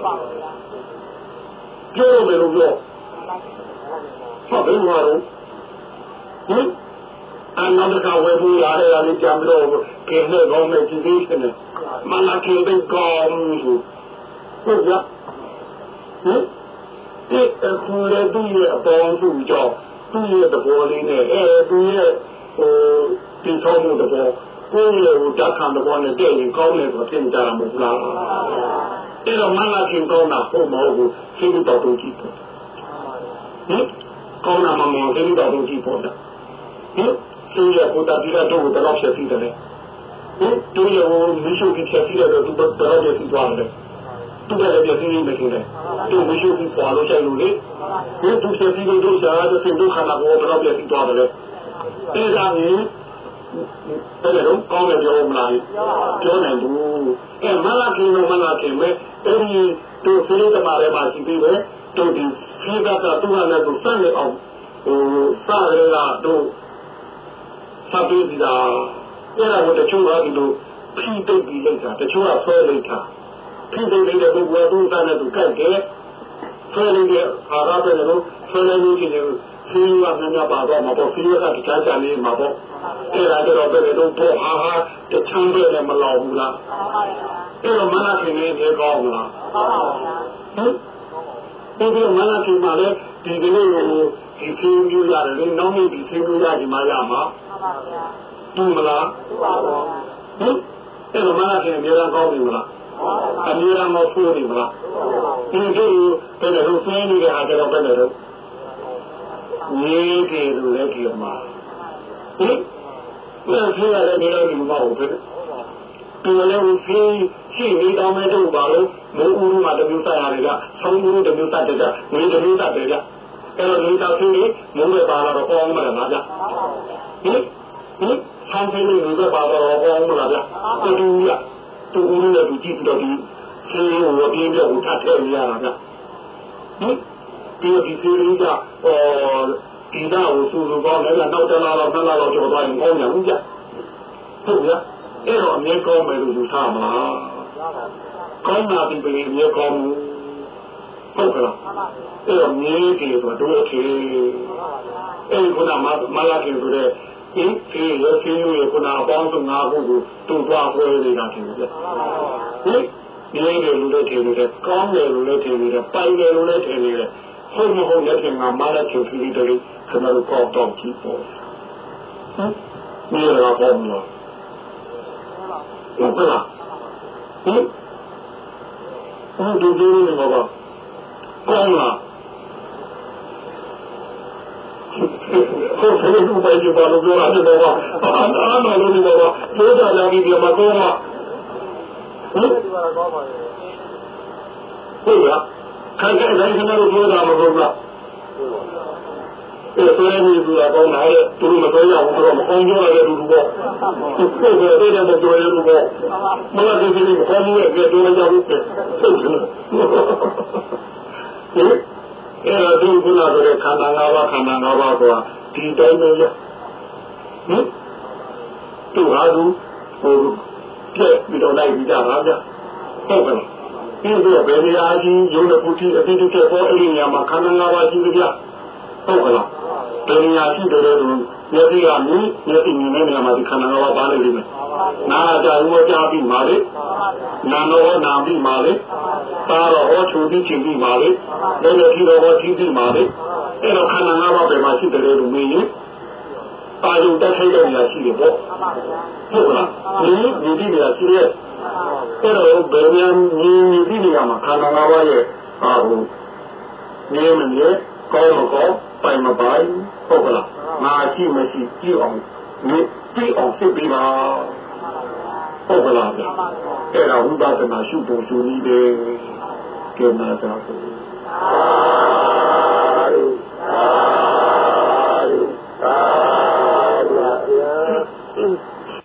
ပြောရမယ်လို့ပြောဟုတ်တယ်မှာတော့ဟင်အနာတကဝယ်ဘူးရတယ်လည်းကြံတော့ကဲနဲ့ကောင်းမဲ့ကြည့်သေးတယ်မနာကင်းတဲ့ကောင်းလို့ဟုတ်ကြဟင်ဒီအခုလည်းသူ့ရဲ့အပေါင်းစုကြောင့်သူ့ရဲ့သဘောလေးနဲ့အဲသူ့ရဲ့ဟိုဒီဆောင်မှုသဘောကိုယ်ရဲ့ဟိုဓာတ်ခံသဘောနဲ့တည့်ရင်ကောင်းတယ်ဆိုသိကြတာမဟုတ်လားအဲ့တော့မနာကင်းကောင်းတာဟုတ်မဟုတ်ဘူးသိတော့တူကြည့်ပေါ့ဟင်ကောင်းတာမှမဟုတ်သိတော့တူကြည့်ပေါ့ဟင်သူရဲ့ကိုယ်တည်းကတော့ဘယ်တော့ဖြစ်စီတယ်လဲဟင်သူရဲ့ဟိုမရှိဖြစ်စီတယ်တော့သူဘယ်တော့ဖြစ်သွားတယ်သူကလည်းပြည့်စုံနေတယ်သူမရှိဘူးပေါ်လို့ဆိုင်လို့လေဒီသူဖြစ်စီလို့တို့ရှာတဲ့သူခန္ဓာကိုယ်တော့ပြည့်စုံသွားတယ်အဲဒါကြီးအဲ့ဒါတော့ကောင်းတယ်ပြောမလားပြောနိုင်ဘူးအဲမလာခင်မလာခင်မဲ့အဲ့ဒီသူဖိလိတမာရဲမှာရှိပြီးပဲသူဒီဖိကတာသူကလည်းသူစနေအောင်ဟိုစားရတာတို့စားပြီးတာအဲ့ဒါကိုတချို့ကဒီလိုဖိတိတ်ပြီးလိုက်တာတချို့ကဆွဲလိုက်တာဖိတိတ်တဲ့ပုဂ္ဂိုလ်ကသူ့စားနဲ့သူကြိုက်တယ်ဆွဲလိုက်တဲ့အာရပဲလို့ဆွဲလိုက်လို့ရှိရင်ဖီးရမှန်းပါတော့မှာပေါ့ဖီးရကတခြားချာလေးမှာပေါ့အဲ့ဒါတော့ပဲတော့တော့ဟာဟာတချမ်းပဲလည်းမလောက်ဘူးလားအဲ့တော့မနာခင်နေသေးကောင်းလားဟမ်ဒီလိုမနာခင်မှာလေဒီကလေးကိုဒီဖီးမျိုးရတယ်လေနောက်နေ့ဒီဖီးမျိုးရဒီမှာရမှာတူမလားတူပါဘူးဟမ်အဲ့တော့မနာခင်အများကြီးကောင်းပြီမလားအများကြီးမဆိုးနေမလားဒီလိုပဲတော့ဆွေးနေတဲ့အားတော့ပဲတော့နေတယ်လို့လည်းကြည့်မှာဟင်ဘယ်ဖြစ်ရလဲဒီလိုမျိုးမဟုတ်ဘူးဒီလိုလည်းရှိရှိနေတော့မဲ့တော့ပါလို့မိုးဦးမှာတမျိုးဆက်ရတယ်ကဆောင်းဦးတမျိုးဆက်တယ်ကငွေတမျိုးဆက်တယ်ကအဲ့တော့ဒီတောက်ကြီးမိုးပဲပါလာတော့ကောင်းမှာလားဗျဟင်ဟင်ဆောင်းကြီးလေးပဲပါတော့ကောင်းမှာလားဗျတူတူရတူဦးလည်းသူကြည့်ပြီးတော့ဒီရှိဟိုအပြင်းပြကိုထပ်ထည့်ရတာဗျဟင်ဒီဒီစီလေးကဟောဒီတော့သူ့လူကောင်းလည်းနောက်တလားတော့နှစ်လားတော့ကျော်သွားရင်ကောင်းရဘူးကြဟုတ်ဗျာအဲ့တော့အမြဲကောင်းမယ်လို့ယူထားမှာကောင်းတာဒီပဲအမြဲကောင်းဟုတ်ကလားအဲ့တော့မြင်းကြီးဆိုတော့အခေအဲ့ဒီကမမလာကြီးဆိုတဲ့ဒီဒီရစီရကနာပေါင်းစုငါးခုကိုတူသွားခွဲနေတာထင်တယ်ဟင်ဒီလိုလူတွေထင်တယ်ကောင်းတယ်လို့လည်းထင်တယ်ပိုင်တယ်လို့လည်းထင်တယ်ဟုတ်မဟုတ်လည်းထင်မှာမလာကြီးဖြစ်ပြီးတယ်ခဏတော့ကောက်တော့ကြည့်ပေါ့ဟမ်မြေရာပေါ်မှာဟုတ်လားဟင်အဲ့ဒီလိုနေမှာပါကောင်းလားဟုတ်တယ်ဘယ်လိုပဲပြောလို့ပြောရတယ်တော့အာအာမလို့ဒီတော့ပြောကြလာပြီးပြမတော့မှာဟင်ဟုတ်လားခံကြတိုင်းခဏလို့ပြောတာမဟုတ်လားအဲ့ဒါလည်းဒီလိုကောင်းလာတယ်သူတို့မတော်ရဘူးတော့မကောင်းကြရတယ်လူတို့ပေါ့ဒီလိုပဲတဲ့တော်ရလူပေါ့မလားဒီလိုကောင်းရဲ့ကြည့်တော့ကြဘူးဟုတ်တယ်အဲ့ဒါဒီကုနာဆိုတဲ့ခန္ဓာ၅ပါးခန္ဓာ၅ပါးကဒီတိုင်းပဲရဟင်သူဟာသူဟိုပြည့်ပြီးတော့လိုက်ပြီးကြတာဗျဟုတ်ကဲ့ဒီလိုပဲဘယ်နေရာကြီးရုံးတဲ့ပုတိအတိတ်ကပေါ်အဲ့ဒီနေရာမှာခန္ဓာ၅ပါးရှိကြဟုတ်ကဲ့ဘယ်နေရာရှိတယ်လို့မျက်စိကမြင်မျက်စိမြင်တဲ့နေရာမှာဒီခန္ဓာ၅ပါးပါနေလိမ့်မယ်နားကြဝေကြပြီးပါလေနာနောနာပြီးပါလေသာရောဟောချူပြီးချင်းပြီးပါလေလည်းလည်းဒီတော့ဟောချင်းပြီးပါလေအဲ့တော့ခန္ဓာ၅ပါးပဲမှာရှိတယ်လို့မြင်ရင်ပါရုံတက်ထိုက်တဲ့နေရာရှိတယ်ပေါ့ဟုတ်ကလားဒီဒီဒီနေရာရှိရဲ့အဲ့တော့ဘယ်နေရာမြင်ဒီနေရာမှာခန္ဓာ၅ပါးရဲ့ဟာဘူးမြင်မမြင်ကောင်းမကောင်းပိုင်မပိုင်ဟုတ်ကလားငါရှိမရှိကြည့်အောင်ဒီကြည့်အောင်ဖြစ်ပြီးပါဟုတ်ကလားအဲ့ဒါဝိပဿနာရှုဖို့ရှုနည်းတယ်ကျန်တာသာ